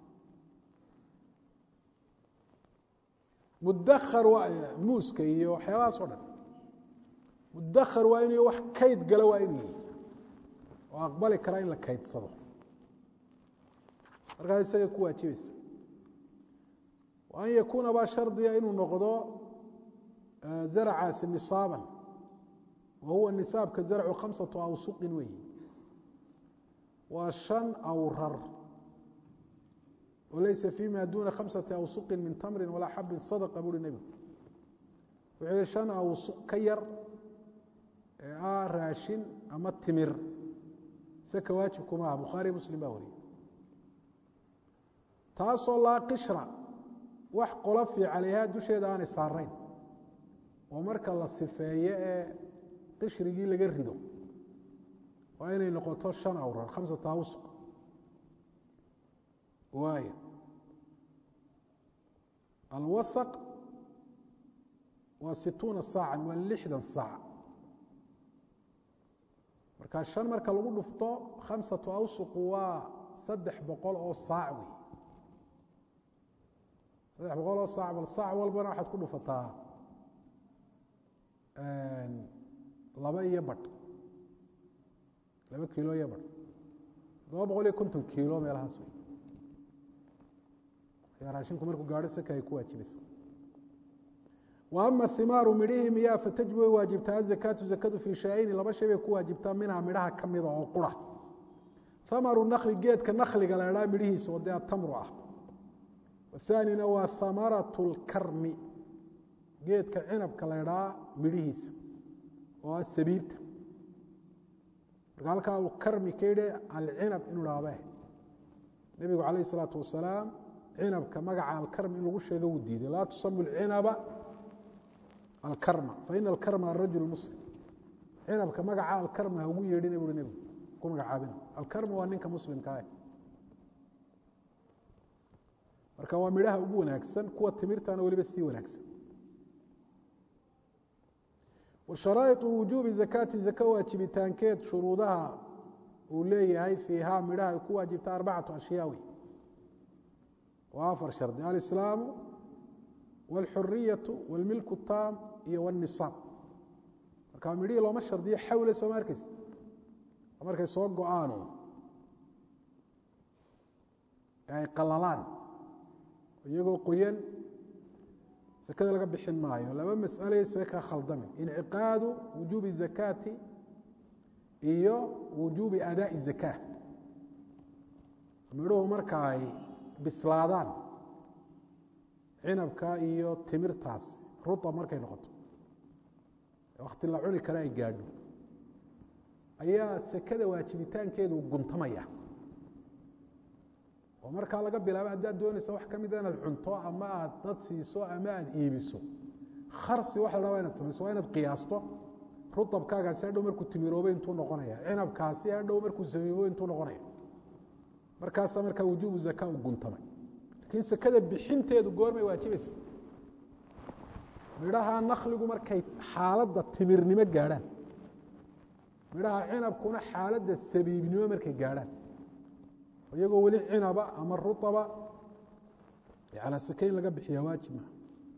mudakar waa muuska iyo waxyaabahaas o dhan mudakar waa inuu wax kayd galo waa inuu yihi oo aqbali karaa in la kaydsado markaas isaga ku waajibaysa wa an yakuuna baa shardiga inuu noqdo zaracaasi nisaaban wa huwa nisaabka zarcu 5 awsuqin weyi waa 5 awrar walaysa fima duna 5 awsuqin min tamrin walaa xabin sadqa buuri nebigu wuxuu 5 awsuq ka yar ee raashin ama timir saka waajibku maaha bukhaari muslim baa wariyey taasoo laa qishra wax qolofi calayha dusheeda aanay saarayn oo marka la sifeeye ee qishrigii laga rido waa inay noqoto 5 awrar 5 awsuq waay alwasaq waa 60 saacan waa 60 saac marka 5 marka lagu dhufto 5 awsuq waa 300 oo saac wey 300 oo saac bal saac walbana waxaad ku dhufataa 2 iyo badh 2 kiilo iyo badh 750 kiilo meelahaas wey raashinku markuu gaadho saka ay ku waajibayso wa ama himaaru midhihii miyaa fatajib way waajibtaa azakaatu zakadu fii shay-ayni 2 shay bay ku waajibtaa minhaa midhaha ka mida oo qura hamaru nakli geedka nakliga la idhaha midhihiisa oo dee atamru ah wathaanina waa hamaratu lkarmi geedka cinabka la idhaha midhihiisa oo ah sabiibta marka halkaa uu karmi ka yidhi alcinab inuu dhaabe nebigu calayh isalaatu wasalaam cinabka magaca alkarm in lagu sheego wuu diiday laa tusamu alcinaba alkarma faina alkarma arajul muslim cinabka magaca alkarma ha ugu yeedhina buui nebigu ku magacaabina alkarma waa ninka muslimka ah marka waa midhaha ugu wanaagsan kuwa timirtana weliba sii wanaagsan washaraa'iطu wujuubi zakaati zaka waajibitaankeed shuruudaha uu leeyahay fiihaa midhaha ay ku waajibta 4 ashyaa wey waa 4 shardi alislaamu wاlxuriyaةu wاlmilku الtaam iyo wالnisaab marka midhihii looma shardiyo xawle sooma arkeysa markay soo go-aanu ay qalalaan iyagoo qoyan sakada laga bixin maayo laba mas'ale isaga ka khaldamin inciqaadu wujuubi zakaati iyo wujuubi adaa'i zakaa midhuhu marka ay bislaadaan cinabka iyo timirtaas rutab markay noqoto wakti la cuni kale ay gaadho ayaa sakada waajibitaankeedu guntamaya oo markaa laga bilaabo haddaad doonaysa wax ka mida inaad cunto ama aad dad siiso ama aad iibiso kharsi waxa la rabaa inaad samayso waa inaad qiyaasto rutabkaagaasi hadhow markuu timiroobay intuu noqonaya cinabkaasi hadhow markuu sameeyo intuu noqonaya markaasaa markaa wujuubu zakaa u guntamay laakiin sakada bixinteedu goormay waajibaysa midhaha nakligu markay xaaladda timirnimo gaadhaan midhaha cinabkuna xaaladda sabiibnimo markay gaadhaan iyagoo weli cinaba ama ruaba yana sake in laga bixiya waajib maa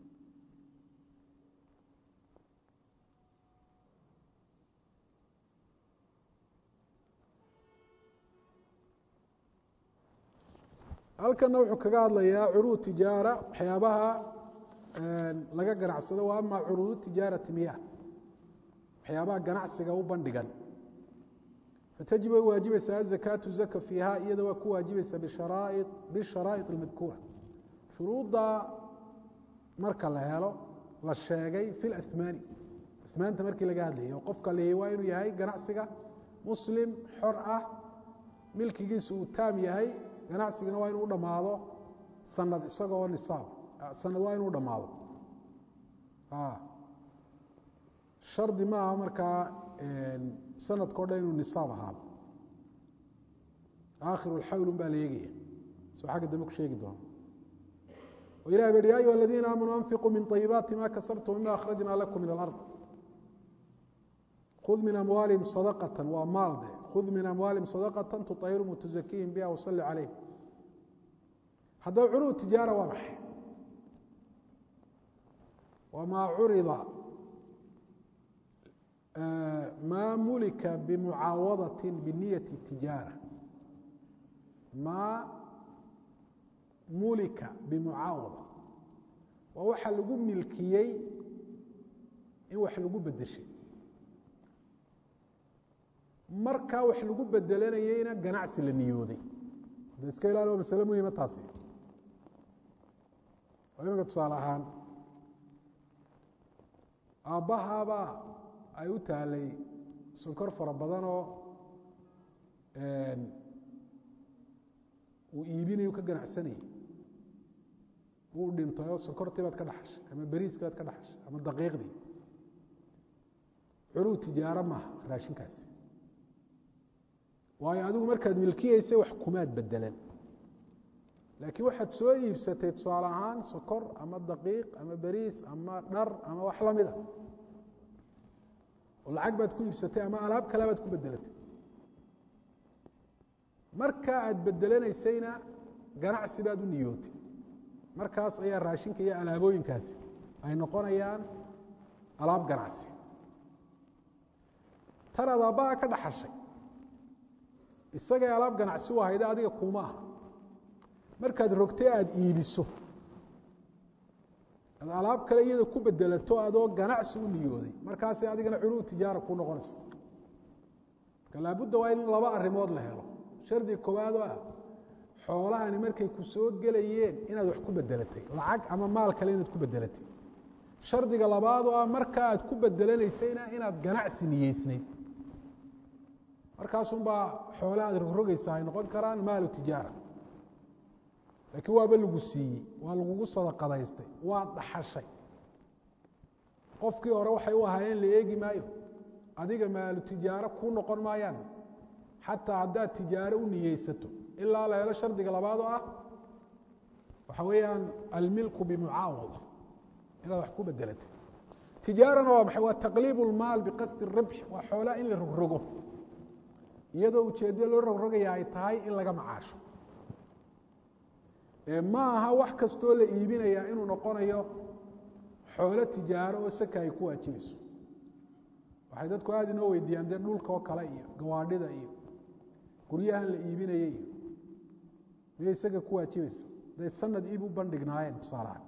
halkana wuxuu kaga hadlayaa curuud tijaara waxyaabaha laga ganacsado waa ama curuud tijaarati miyah waxyaabaha ganacsiga u bandhigan فتجب way waajibaysaa الزakاaةu زaka فيiha iyada waa ku waajibaysa bالشharaaئiط الmadkuura shuruudda marka la helo la sheegay في اأثmaani أثmaanta markii laga hadlayay oo qofka l waa inuu yahay ganacsiga muslim xor ah milkigiisu uu taam yahay ganacsigana waa inuu u dhamaado sanad isagoo nisaab sanad waa inuu dhamaado shardi maaha markaa sanadko dhan inuu nisaab ahaado aakhiru اlxawl baa la eegaya soo xagga dambe ku sheegi doono o ilah ba hi ya ayuha aladiina aamanuu anfiquu min طayibaati ma kasabtum mima akhrajna lakum min alard khud min amwaalihim sadaqata waa maalde khud min amwaalihim sadaqata tuطahirhum watuzakiihim biha wasalli calayhim haddaba curuud tijaara waa maxay wamaa curida ma mulika bimucaawadaة bniyaة tijaara ma mulika bimucaawada waa waxa lagu milkiyey in wax lagu bedeshay markaa wax lagu bedelanayeyna ganacsi la niyooday da iska ilaali waa masale muhima taasi oo imanka tusaale ahaan aabbahaabaa ay u taalay sonkor fara badanoo uu iibinayu ka ganacsanayey wuu dhintay oo sonkortii baad ka dhaxashay ama beriiskii baad ka dhaxashay ama daqiiqdii curuud tijaaro maaha raashinkaasi waayo adigu markaad milkiyeysay wax kumaad bedelan laakiin waxaad soo iibsatay tusaale ahaan sokor ama daqiiq ama beriis ama dhar ama wax la mida oo lacag baad ku iibsatay ama alaab kale baad ku bedelatay marka aad bedelanaysayna ganacsi baad u niyootay markaas ayaa raashinka iyo alaabooyinkaasi ay noqonayaan alaab ganacsi tan aad aabbaha ka dhaxashay isagay alaab ganacsi u ahayde adiga kuma aha markaad rogtay aada iibiso ad alaab kale iyada ku bedelato adoo ganacsi u niyooday markaasay adigana curuud tijaara ku noqonaysa marka laabudda waa in laba arrimood la helo shardi koowaad oo ah xoolahani markay ku soo gelayeen inaad wax ku bedelatay lacag ama maal kale inaad ku bedelatay shardiga labaad oo ah marka aad ku bedelanaysayna inaad ganacsi niyeysnayd markaasunbaa xoole aad rogrogaysa ay noqon karaan maalu tijaara laakiin waaba lagu siiyey waa lagugu sadaqadaystay waad dhaxashay qofkii hore waxay u ahaayeen la eegi maayo adiga maalu tijaaro ku noqon maayaan xataa haddaad tijaaro u niyeysato ilaa la helo shardiga labaad oo ah waxa weeyaan almilku bimucaawada inaad wax ku bedelatay tijaarana waa maxay waa taqliib ulmaal biqasdi ribx waa xoolaa in la rogrogo iyadoo ujeeddo loo rogrogaya ay tahay in laga macaasho ma aha wax kastoo la iibinayaa inuu noqonayo xoolo tijaaro oo saka ay ku waajibayso waxay dadku aada inoo weydiiyaan dee dhulka oo kale iyo gawaadhida iyo guryahan la iibinayay iyo miyay isaga ku waajibaysa day sanad iib u bandhignaayeen tusaalahaan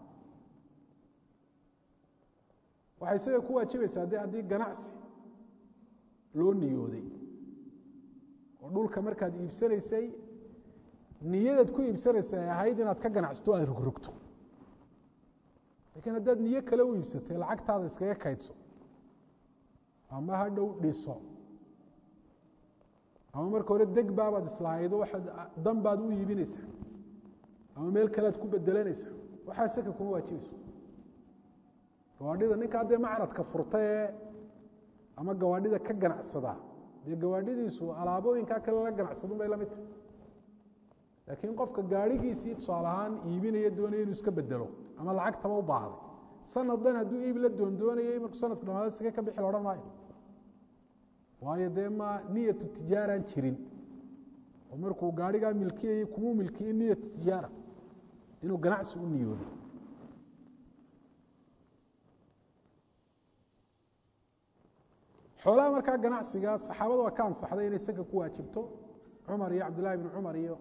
waxay isaga ku waajibaysaa de haddii ganacsi loo niyooday oo dhulka markaad iibsanaysay niyadaad ku iibsanaysa ay ahayd inaad ka ganacsato aad rogrogto laakiin haddaad niyo kale u iibsatay lacagtaada iskaga kaydso ama ha dhow dhiso ama marka hore deg baabaad islahaydo waxaad dan baad u iibinaysaa ama meel kalead ku bedelanaysaa waxaa saka kuma waajibayso gawaadhida ninka haddee macradka furta ee ama gawaadhida ka ganacsadaa dee gawaadhidiisu alaabooyinkaa kale la ganacsadun bay la mid tahay laakiin qofka gaadhigiisii tusaale ahaan iibinaya doonaya inuu iska bedelo ama lacagtaba u baahday sanad dhan hadduu iib la doondoonayay markuu sanadku dhamaado sige ka bixi la odhan maayo waayo dee ma niyatu tijaaraan jirin oo markuu gaadhigaa milkiyayay kumuu milkiyey niyatu tijaara inuu ganacsi u niyooday xoolaha markaa ganacsiga saxaabada waa ka ansaxday inay saka ku waajibto cumar iyo cabdillahi bn cumar iyo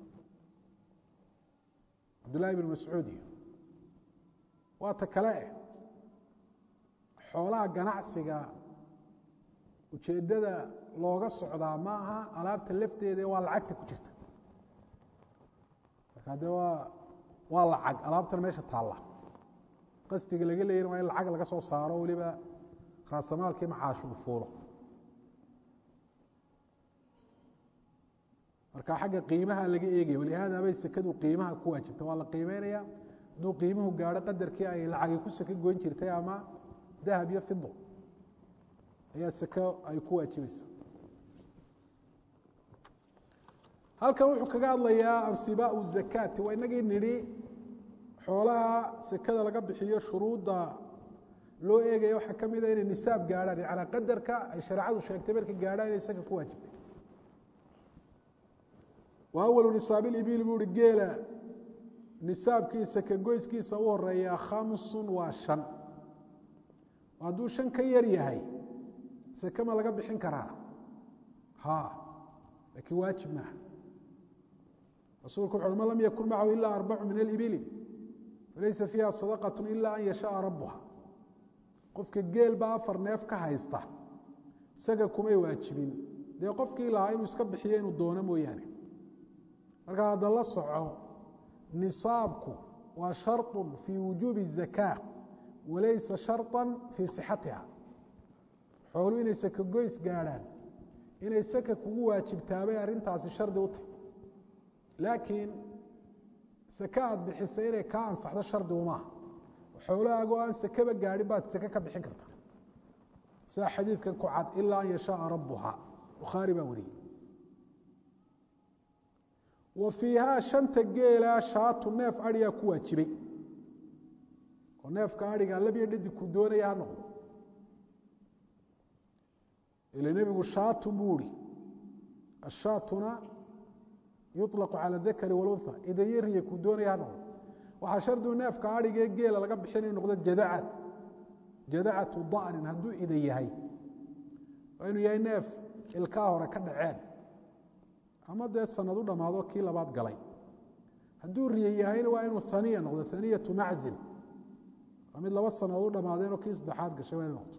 cabdullahi bn mascuud iyo waa ta kale xoolaha ganacsiga ujeeddada looga socdaa ma aha alaabta lafteeda waa lacagta ku jirta markaa dee waa lacag alaabtan meesha taalla qasdiga laga leeyana waa in lacag laga soo saaro weliba raasamaalkii macaashu u fuulo marka xagga qiimaha laga eegaya walihaada bay sekadu qiimaha ku waajibta waa la qiimeynaya hadduu qiimuhu gaadho qadarkii ay lacagi ku seke goyn jirtay ama dahab iyo fido ayaa seko ay ku waajibaysa halkan wuxuu kaga hadlayaa ansibaau zakaati waa inagii nidhi xoolaha sekada laga bixiyo shuruudda loo eegaya waxaa ka mida inay nisaab gaadhaan calaa qadarka ay shareecadu sheegtay markay gaadhaan inay saka ku waajibtay wa awalu nisaabiilibiil buu uhi geela nisaabkiisa ka goyskiisa u horeeya khamsun waa shan hadduu shan ka yar yahay sake ma laga bixin karaa ha laakiin waajib maaha rasuulku wuxu uhi man lam yakun macahu ilaa arbacu min alibili falaysa fiiha sadaqatu ila an yashaaa rabuha qofka geel baa afar neef ka haysta isaga kumay waajibin dee qofkii lahaa inuu iska bixiyo inuu doono mooyaane markaa hadda la soco nisaabku waa sharط fii wujuubi الzakaa walaysa sharطa fii صixatiha xoolu inay saka goys gaadhaan inay saka kugu waajibtaabay arrintaasi shardi u tahy laakiin sake aad bixisay inay kaa ansaxdo shardigu maaha xoolahaagoo aan sakeba gaadhin baad sake ka bixin karta sidaa xadiidkan ku cad ilaa an yashaaa rabuha bukhaari baa wariyey wa fiihaa shanta geela shaatu neef adhigaa ku waajibay oo neefka adhiga labiyo dhadig ku doonaya ha noqdo ila nebigu shaatun buu ihi ashaatuna yuطlaqu cala dakari walunha idayo riya ku doonaya ha noqdo waxaa shardigu neefka adhigee geela laga bixin inu noqdo jadacatu da'nin hadduu ida yahay waa inuu yahay neef ilkaa hore ka dhaceen ama dee sanad u dhammaado kii labaad galay hadduu riye yahayna waa inuu aniya noqdo aniyatu maczin waa mid laba sanadood u dhammaadeenoo kii saddexaad gashay waa ina noqdo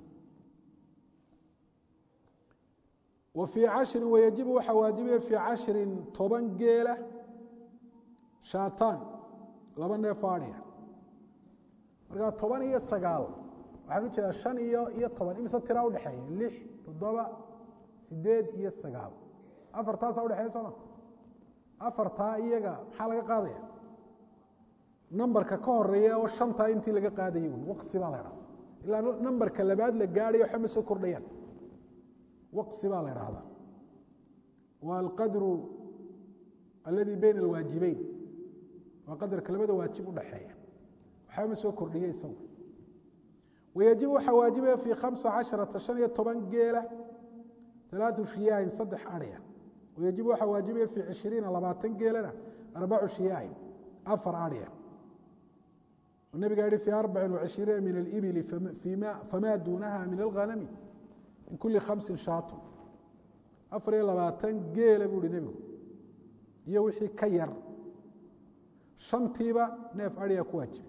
wa fii cashrin wayajibu waxaa waajibaya fii cashrin 10 geela shaataan laba neef adhiya markaa 10 iyo 9 waxaan u jeedaa 5 iyo 10 imise tiraa udhexeeya 6 7 8 iyo 9 afartaasa udhexeeya sooma afartaa iyaga maxaa laga qaadaya nambarka ka horeeya oo shantaa intii laga qaadayay waqsi baa la idhaha ilaa nambarka labaad la gaadhayo waxba ma soo kordhayaan waqsi baa la idhaahdaa waa alqadru alladii bayna alwaajibeyn waa qadarka labada waajib udhaxeeya waxba ma soo kordhiya isagu wayajibu waxaa waajibaya fii 15 15 geela 3 shiyaahin 3 ariya wayajibu waxaa waajibaya fii 20 20 geelana 4 shiyaahin 4 ariya والنبي قال في 24 من الإبل فما دونها من الغنم من كل 5 شاة أفر 20 جيل بقول النبي يوحي كير شنتيبة نف أريا كواجب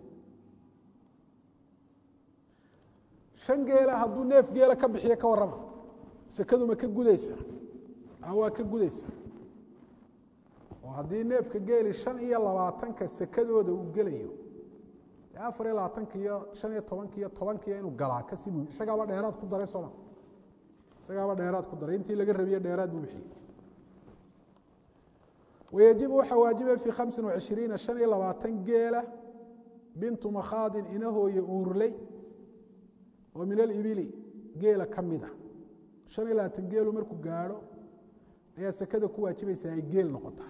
شن جيل هدو نف جيل كبحية كورما سكدوا ما كجوديسة هوا كجوديسة وهذه نف كجيل شن إيا 20 كسكدوا ده وجليو 24 iyo 15 iyo 10 inuu galaa ka sii muhiim isagaaba dheeraad ku daray Soomaa isagaaba dheeraad ku daray intii laga rabiyo dheeraad buu bixiyay wayajibu waxa waajiba fi 25 25 geela bintu makhadin inahu yuurlay oo min al-ibili geela kamida 25 geelu markuu gaaro ayaa sakada ku waajibaysa ay geel noqotaa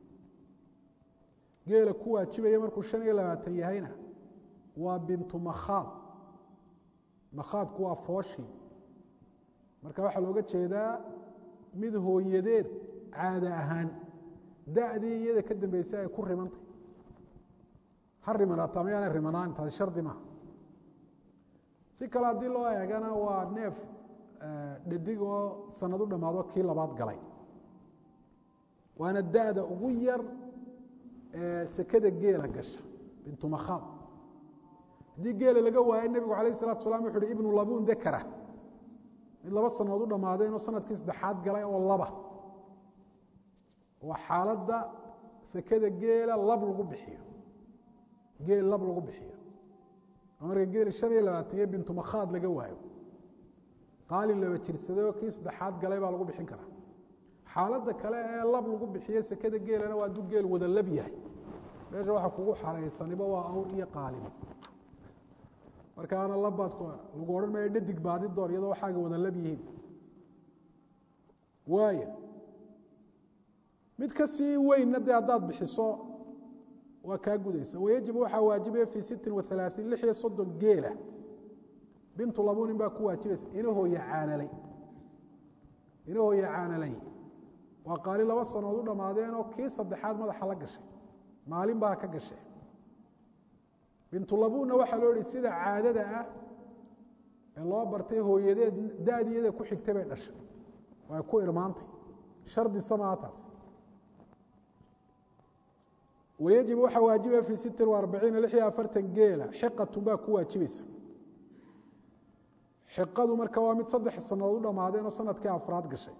geela ku waajibaya markuu 25 yahayna waa bintu makhad makhadku waa fooshi marka waxa looga jeedaa mid hooyadeed caada ahaan daadii iyada ka dambeysay ay ku rimantay harimana tamayana rimanaan taas shardi ma si kala hadii loo eegana waa neef dhadigoo sanadu dhamaado kii labaad galay waana daada ugu yar sakada geela gasha bintu makhad hadii geela laga waayay nabigu calayhi salaatu wasalaam wuxuu ibnu labuun dakara mid laba sanadood u dhamaadeen oo sanadkii saddexaad galay oo laba waa xaaladda sakada geela lab lagu bixiyo geel lab lagu bixiyo marka geel 25 bintu makhad laga waayo qaalin laba jirsaday oo kii saddexaad galay baa lagu bixin karaa xaaladda kale ee lab lagu bixiyo sakada geelana waa dug geel wada lab yahay meesha waxa kugu xareysaniba waa awr iyo qaalin marka ana labaad ku lagu oran ma dhadig baadi door iyadoo waxaaga wada lab yihiin waaya mid ka sii weyn hadii aad bixiso waa ka gudaysa wajibu waxa waajibe fi 36 36 geela bintu labuun baa ku waajibaysa inuu yacaanalay waa qaali laba sanadood u dhamaadeen oo kii saddexaad madaxa la gashay maalin baa ka gashay bintu labuuna waxa loo yiri sida caadada ah ee loo bartay hooyadeed daadiyada ku xigtay bay dhashay way ku irmaantay shardi samaataas ويجب waxa waajiba fi 46 46 geela xiqatu baa ku waajibaysa xiqadu marka waa mid 3 sanadood u dhamaadeen oo sanadkii afraad gashay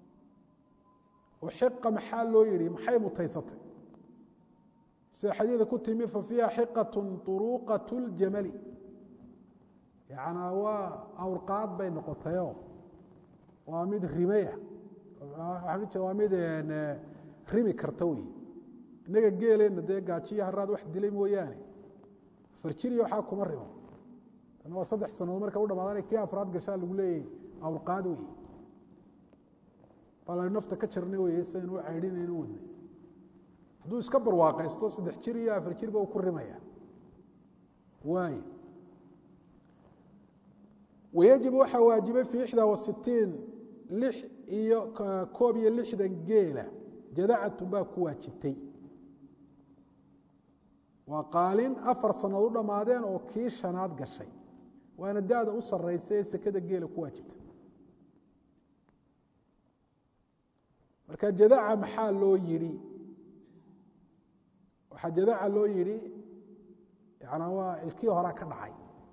oo xiqa maxaa loo yiri maxay mutaysatay sida xadiida ku timi fa fiha hiqatun turuqatul jamali yaana waa awrqaad bay noqotayo waa mid rimaya waa mid rimi kartawi inaga geeleena dee gaajiya haraad wax dilay mooyaane farjiriyo waxa kuma rimo tan waa 3 sanadood marka u dhamaadaan kii afraad gashaa lagu leeyahay awrqaad wey bal nafta ka jarnay way saynu caydinayno wadnay haduu iska barwaaqaysto 3 jir iyo 4 jir baa ku rimaya waay ويجب waxa waajiba fi 61 6 iyo 60 geela jadacatu baa ku waajibtay waa qaalin 4 sanadood u dhamaadeen oo kii shanaad gashay waana daada u sareysay sakada geela ku waajibtay marka jadaca maxaa loo yiri waxa jadaca loo yiri yaana waa ilkii hore ka dhacay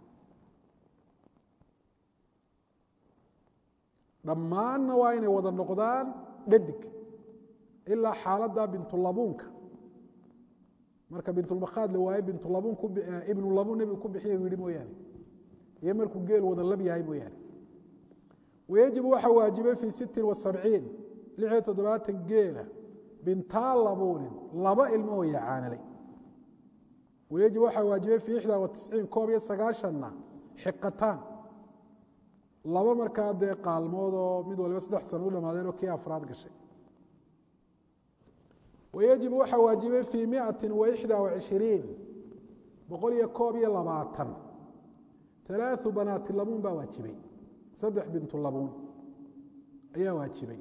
dhammaanna waa inay wada noqdaan dhadig ilaa xaaladda bintu labuunka marka bintu makhad la waayay bintu labuun ku ibnu labuun nabi ku bixiyay wiri mooyaan iyo markuu geel wada lab yahay mooyaan wajibu waxa waajiba fi 76 67 geela binta labuun laba ilmo yacaanalay wajibu waxa waajiba fi 91 koob iyo 9 xiqataan laba markaa dee qaalmood oo mid waliba 3 sano u dhamaadeen oo kii afraad gashay ويجب waxa waajibay في 121 121 ثلاث بنات لبون baa waajibay 3 بنت لبون ayaa waajibay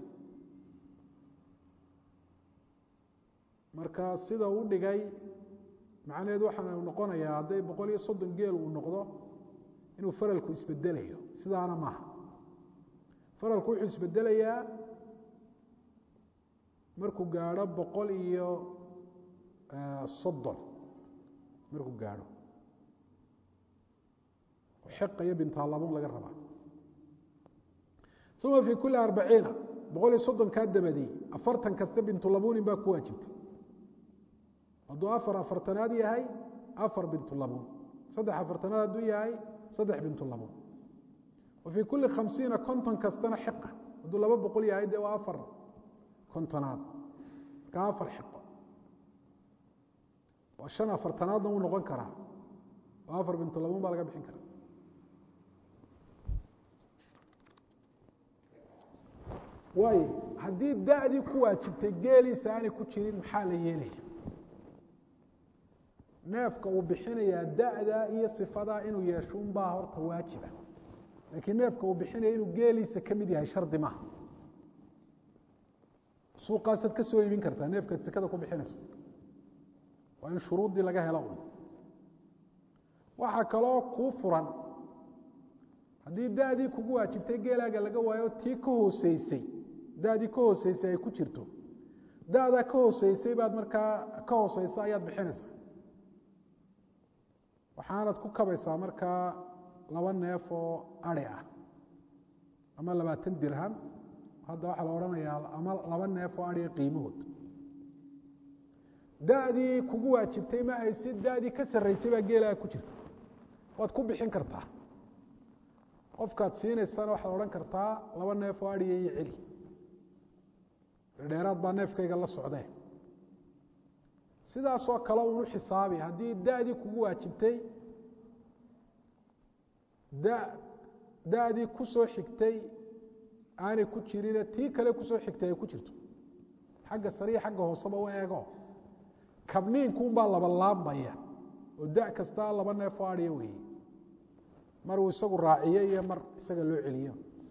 marka sida uu dhigay macnaheedu waxa uu noqonayaa haday 130 geel uu noqdo inuu faralku isbedelayo sidaana maaha faralku wuxuu isbedelayaa markuu gaaro 130 markuu gaaro وحق بنت لبون laga rabaa ثم في كل 40 130 kaadabadi 40 kasta bint labun baa ku waajibtay haduu 4 yahay 4 bint labun 3 haduu yahay 3 bint labun وفي كل 50 كنتن kastana حقه haduu 200 yahay de waa 4 كنتناد كافر حقه وشنا 4 uu noqon karaa 4 bint labun baa laga bixin karaa way hadii daadii ku waajibtay geeliisa aan ku jirin maxaa la yeelaya neefka uu bixinaya daada iyo sifada inuu yeesho baa horta waajiba laakiin neefka uu bixinaya inuu geeliisa kamid yahay shardi ma suuqaasad ka soo iibin kartaa neefka sakada ku bixinayso waa in shuruudii laga helo waxa kaloo ku furan hadii daadii kugu waajibtay geelaaga laga waayo tii ka hooseysay daadii ka hooseysay ay ku jirto daada ka hooseysay baad markaa ka hooseysa ayaad bixinaysaa waxaanad ku kabaysaa markaa 2 neef oo ari ah ama 20 dirham hadda waxa la oranayaa ama 2 neef oo ari qiimahood daadii kugu waajibtay ma ay si daadii ka sareysay baa geelaaga ku jirta waad ku bixin kartaa qofkaad siinaysan waxa oran kartaa 2 neef oo ari iyo cili dheeraad baa neefkayga la socday sidaas oo kale uu xisaabi hadii daadii kugu waajibtay daadii ku soo xigtay aanay ku jirin tii kale ku soo xigtay ay ku jirto xagga sariix xagga hoosaba u eego kabniinku baa laba laabaya oo daa kasta 2 neef oo ari weey mar uu isagu raaciyay iyo mar isaga loo celiyo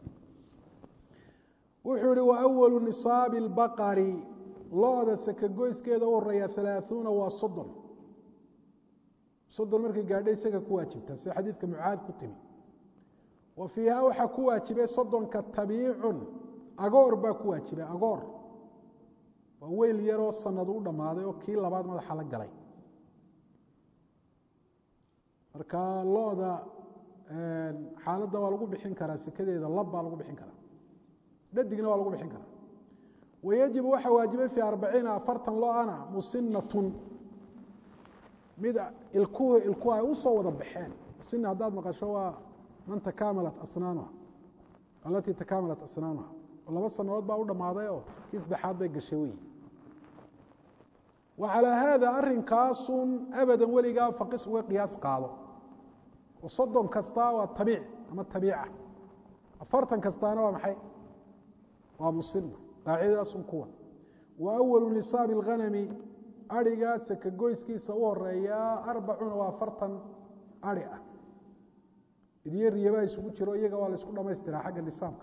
wuxuu yiri wa awwalu nisaab al-baqari looda sakagoyskeeda oo horeeya 30 waa 30 markii gaadhay isaga ku waajibta si xadiidka mucaad ku timi wa fiiha waxa ku waajibay 30 ka tabiicun agoor baa ku waajibay agoor waa weel yar oo sanad u dhamaaday oo kii labaad madaxa la galay marka looda xaaladda waa lagu bixin karaa sakadeeda lab baa lagu bixin karaa dadigna waa lagu bixin karaa ويجب waxa waajibay fi 40 afartan loo ana musinnatun mid ilkuhu ay u soo wada baxeen sinna hadaad maqasho waa man takamalat asnaanaha alati takamalat asnaanaha laba sanadood baa u dhamaaday oo kii saddexaad bay gashay weey وعلى هذا أرنكاس أبدا ولقى فقس وقياس قاضو وصدهم كستا والطبيع أما الطبيعة أفرتا كستانا ومحي ومصنة قاعدة سنكوة وأول نصاب الغنم أرقى سكقويسكي سوى الرئياء 40 وفرتا أرقى إذ يريبا يسوكي رؤيقى والسكولة ما يسترى حق النصابك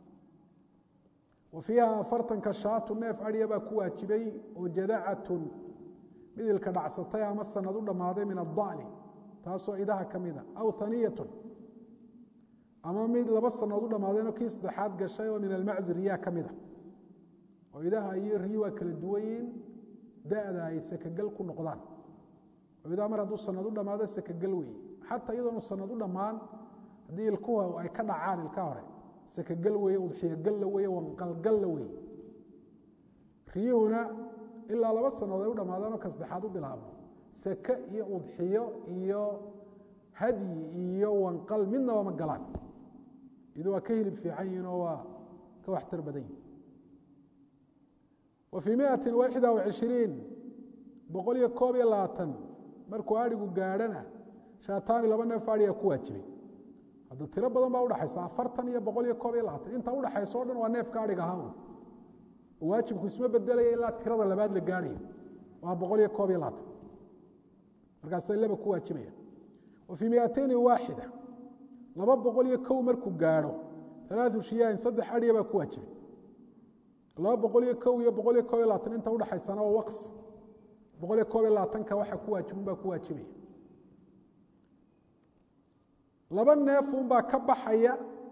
وفيها فرتا كشاة الناف أريبا كواتشبي وجدعة مثل كدعستيها مسنا دون ماضي من الضأن تاسو إذاها كميدا أو ثانية أما ميد لبسنا دون ماضي كيس دحاد قشاي ومن المعزر إياه كميدا وإذاها يريوا كالدوين دادا يسكقل كل نقضان وإذا مرة دوسنا دون ماضي سكقلوي حتى إذا نصنا دون مان دي الكوها وأي كدعان الكاوري سكقلوي وضحية قلوي وانقلقلوي ريونا إلا لبا سنوod u dhamaadano ka saddexaad u bilaabo saka iyo udxiyo iyo hadi iyo wanqal midna ma galaan idoo ka hilib fiican inoo waa ka waxtar badan وفي 121 boqol iyo 22 markuu arigu gaadhana shaataani laba neef ariga ku waajibay hadda tiro badan baa udhaxaysa 40 iyo 121 inta udhaxayso dhan waa neefka ariga ahaa waajibku isma bedelaya ilaa tirada labaad la gaarayo waa 121 markaas ay laba ku waajibaya وفي 201 201 markuu gaaro ثلاث شيئين صدح ariya baa ku waajibay 201 iyo 121 inta udhaxaysana waa waqs 121 ka waxa ku waajibay baa ku waajibay laba neef baa ka baxaya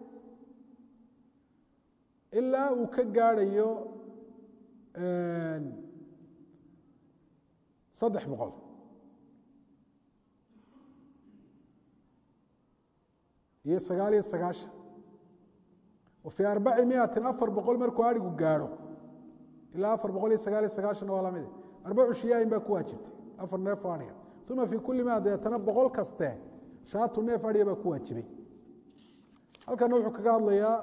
ilaa uu ka gaarayo 300 iyo 99 وفي 400 400 markuu arigu gaaro ilaa 499 waa lamid 4 shiyaayin baa ku waajibtay 4 neef ariga ثم في كل ما deetana 100 kaste shaatu neef ariga baa ku waajibay halkan wuxuu kaga hadlayaa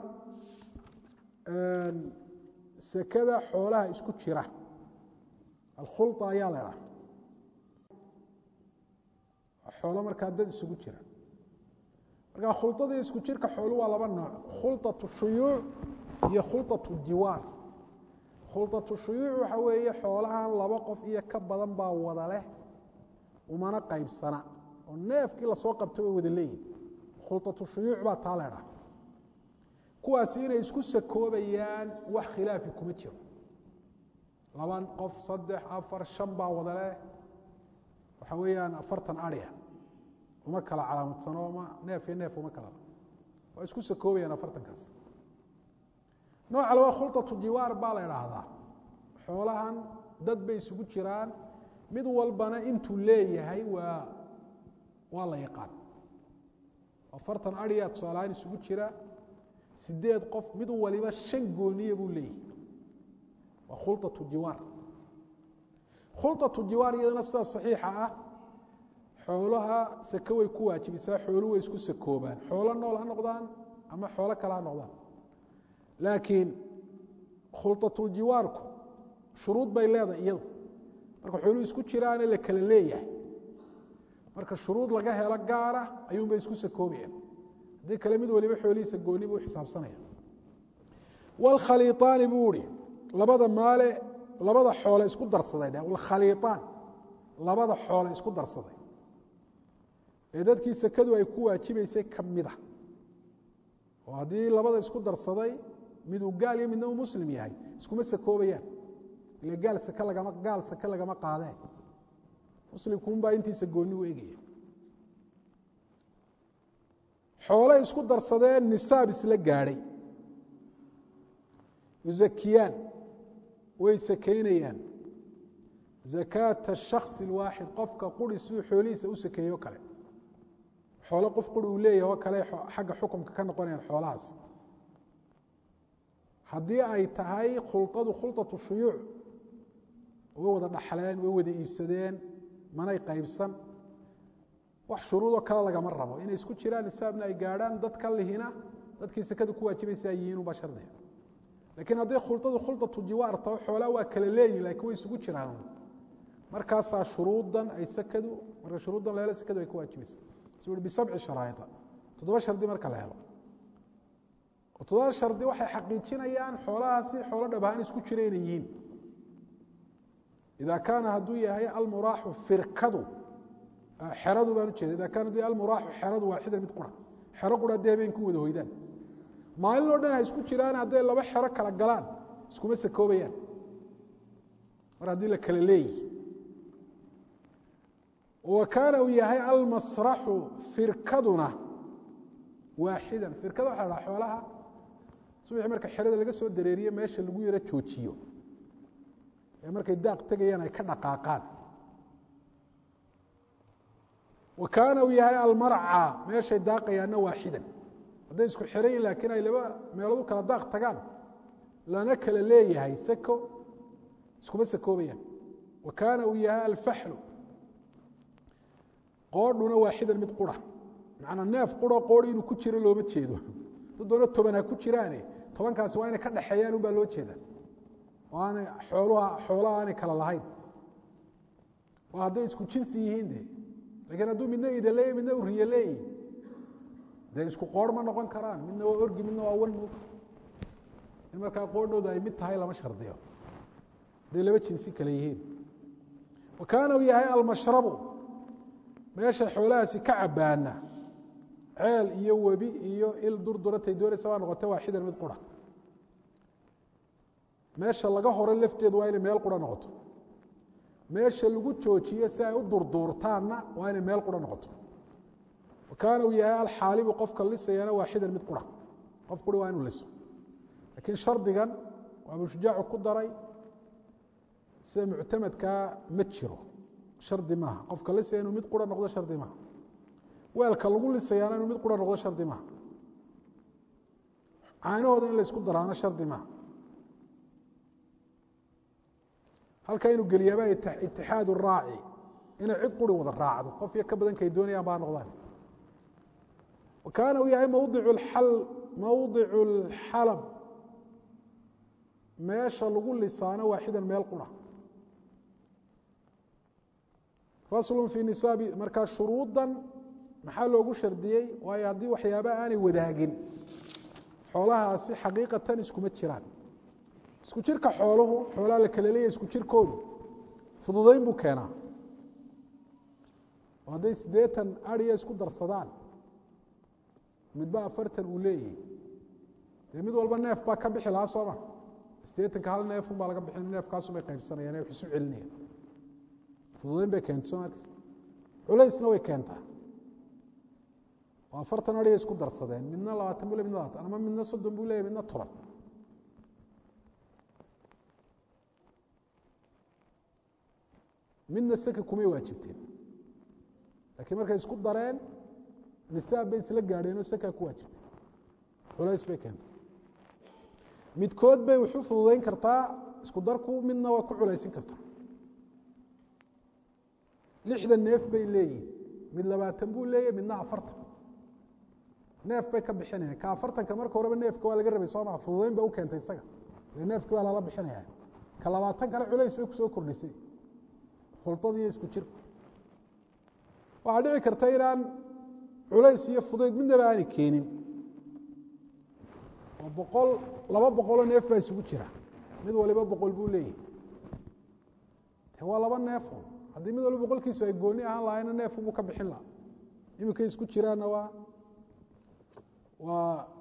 sakada xoolaha isku jira الخلطة ayaa la xoolo marka dad isugu jira marka khultada isku jirka xoolo waa laba nooc khultatu shuyuu iyo khultatu diwaar khultatu shuyuu waxa weeye xoolahan laba qof iyo ka badan baa wada leh umana qaybsana oo neefkii la soo qabtay way wada leeyihiin khultatu shuyuu baa taaleera kuwaas inay isku sakoobayaan wax khilaafi kuma jiro laban qof 3 4 5 baa wada leh waxa weeyaan 40 ariya uma kala calaamadsanoo ma neef iyo neef uma kala waa isku sakoobayaan 40 kaas nooca lawa khultatu diwaar baa la yiraahdaa xoolahan dad bay isugu jiraan mid walbana intuu leeyahay waa la yaqaan 40 ariya tusaalaan isugu jira 8 qof mid waliba 5 gooniye buu leeyahay waa khultatu diwaar khultatu diwaar iyadana sida saxiixa ah xoolaha saka way ku waajibisaa xooluhu way isku sakoobaan xoolo nool ha noqdaan ama xoolo kale ha noqdaan laakiin khultatu jiwaarku shuruud bay leedahay iyadu marka xooluhu isku jiraan la kala leeyahay marka shuruud laga helo gaara ayuun bay isku sakoobayaan hadii kale mid waliba xoolihiisa gooni buu xisaabsanaya wal khaliitaan buuri labada maale labada xoolo isku darsaday wal khaliitaan labada xoolo isku darsaday ee dadkii sakadu ay ku waajibaysay kamida oo hadii labada isku darsaday mid uu gaal iyo midna uu muslim yahay iskuma sakoobayaan ila gaal saka lagama qaadeen muslimku baa intiisa gooni u eegaya xoolo isku darsadeen nisaab isla gaaray yuzakiyaan way sakeynayaan زكاة الشخص الواحد قفك قري سو خوليسا u sakeeyo kale xoolo qof quri uu leeyahay oo kale xagga xukunka ka noqonayaan xoolahaas hadii ay tahay khultatu shuyuu oo wada dhaxleen way wada iibsadeen manay qaybsan wax shuruudo kale laga marrabo inay isku jiraan nisaabna ay gaaraan dadka lihina dadkii sakada ku waajibaysaa yihiin u basharday laakiin hadii khultatu jiwaar taw xoolaha waa kala leeyihiin laakiin way isugu jiraan markaas shuruudan ay sakadu marka shuruudan la helo sakadu ay ku waajibaysaa soo bisabci sharaayada todoba shardi marka la helo todoba shardi waxay xaqiijinayaan xoolahaasi xoolo dhabahan isku jireenayeen إذا كان هدو يهي المراح فركدو حردو بانو جيدا إذا كان هدو المراح حردو واحدة مid قرى حرد قرى ديبين كو wada hoydaan maalin oo dhan ay isku jiraan haday laba xero kala galaan iskuma sakoobayaan mar hadii la kala leeyahay oo kaana uu yahay almasraxu firkaduna waaxidan firkada waxa la xoolaha subax marka xerada laga soo dareeriyo meesha lagu yara joojiyo ee markay daaq tagayaan ay ka dhaqaaqaan wa kaana uu yahay almar'a meesha daaqayana waaxidan haday isku xireen laakiin ay laba meelood kala daaq tagaan lana kala leeyahay sako iskuma sakoobayaan wa kaana uu yahay alfahlu qooduna waaxidan mid qura macna neef qura qoor inuu ku jiro looma jeedo dadona tobanaa ku jiraane tobankaas waa inay ka dhaxeeyaan u baa loo jeedaa waana xoolaha aan kala lahayn waa haday isku jinsi yihiin laakiin haduu midna idaleey midna uu riyaleey dee isku qoor ma noqon karaan midna waa orgi midna waa wan mug in markaa qoodhooda ay mid tahay lama shardiyo hadday laba jinsi kale yihiin wa kaana uu yahay almashrabu meesha xoolahaasi ka cabaana ceel iyo webi iyo il durduratay doonaysa waa noqota waaxidan mid qura meesha laga hore lafteedu waa inay meel qura noqoto meesha lagu joojiyo si ay u durduurtaanna waa inay meel qura noqoto wa kaana uu yahay alxaalibu qofka lisayana waaxidan mid qura qof quri waa inuu liso laakiin shardigan waa abushujaacu ku daray sida muctamadkaa ma jiro shardi maaha qofka lisaya inuu mid qura noqdo shardi maaha weelka lagu lisayaana inuu mid qura noqdo shardi maaha caanahooda in la isku daraano shardi maaha halkaa inuu geliyaaba itixaad raaci inay cid quri wada raacdo qof iyo ka badan kay doonayaan baa noqdaan wa kaana uu yahay mawdicu اlxalab meesha lagu lisaano waaxidan meel qura faslu fii nisaabi markaa shuruudan maxaa loogu shardiyey waayo haddii waxyaaba aanay wadaagin xoolahaasi xaqiiqatan iskuma jiraan isku jirka xooluhu xoolaha la kala leeyahy isku jirkoodu fududayn buu keenaa oo hadday 80 ariya isku darsadaan midba 40 uu leeyahay dee mid walba neef baa ka bixi lahaa sooma 80ka hal neefun baa laga bixin neefkaasu bay qaybsanayaan wax isu celinayaan fududayn bay keentay soo markas culaysna way keentaa oo 40 ariya isku darsadeen midna 20 buu leeyahay midna 20 ama midna 30 buu leeyahay midna 10 midna saka kumay waajibteen laakiin markay isku dareen nisaab bay isla gaadheen oo saka ku waajibtay culays bay keentay midkood bay wuxuu fududayn kartaa isku darku midna waa ku culaysin kartaa 60 neef bay leeyihiin mid 20 buu leeyahay midna 40 neef bay ka bixinayaan ka 40ka marka horeba neefka waa laga rabay soo ma fududayn bay u keentay isaga neefka waa lala bixinayaa ka 20 kale culays bay ku soo kordhisay khultadii isku jirku waxaa dhici karta inaan culays iyo fudayd midnaba aanay keenin oo 200 neef baa isugu jira mid waliba 100 buu leeyahay waa 2 neef haddii mid waliba 100kiisu ay gooni ahaan lahaayna neef buu ka bixin lahaa iminka isku jiraana waa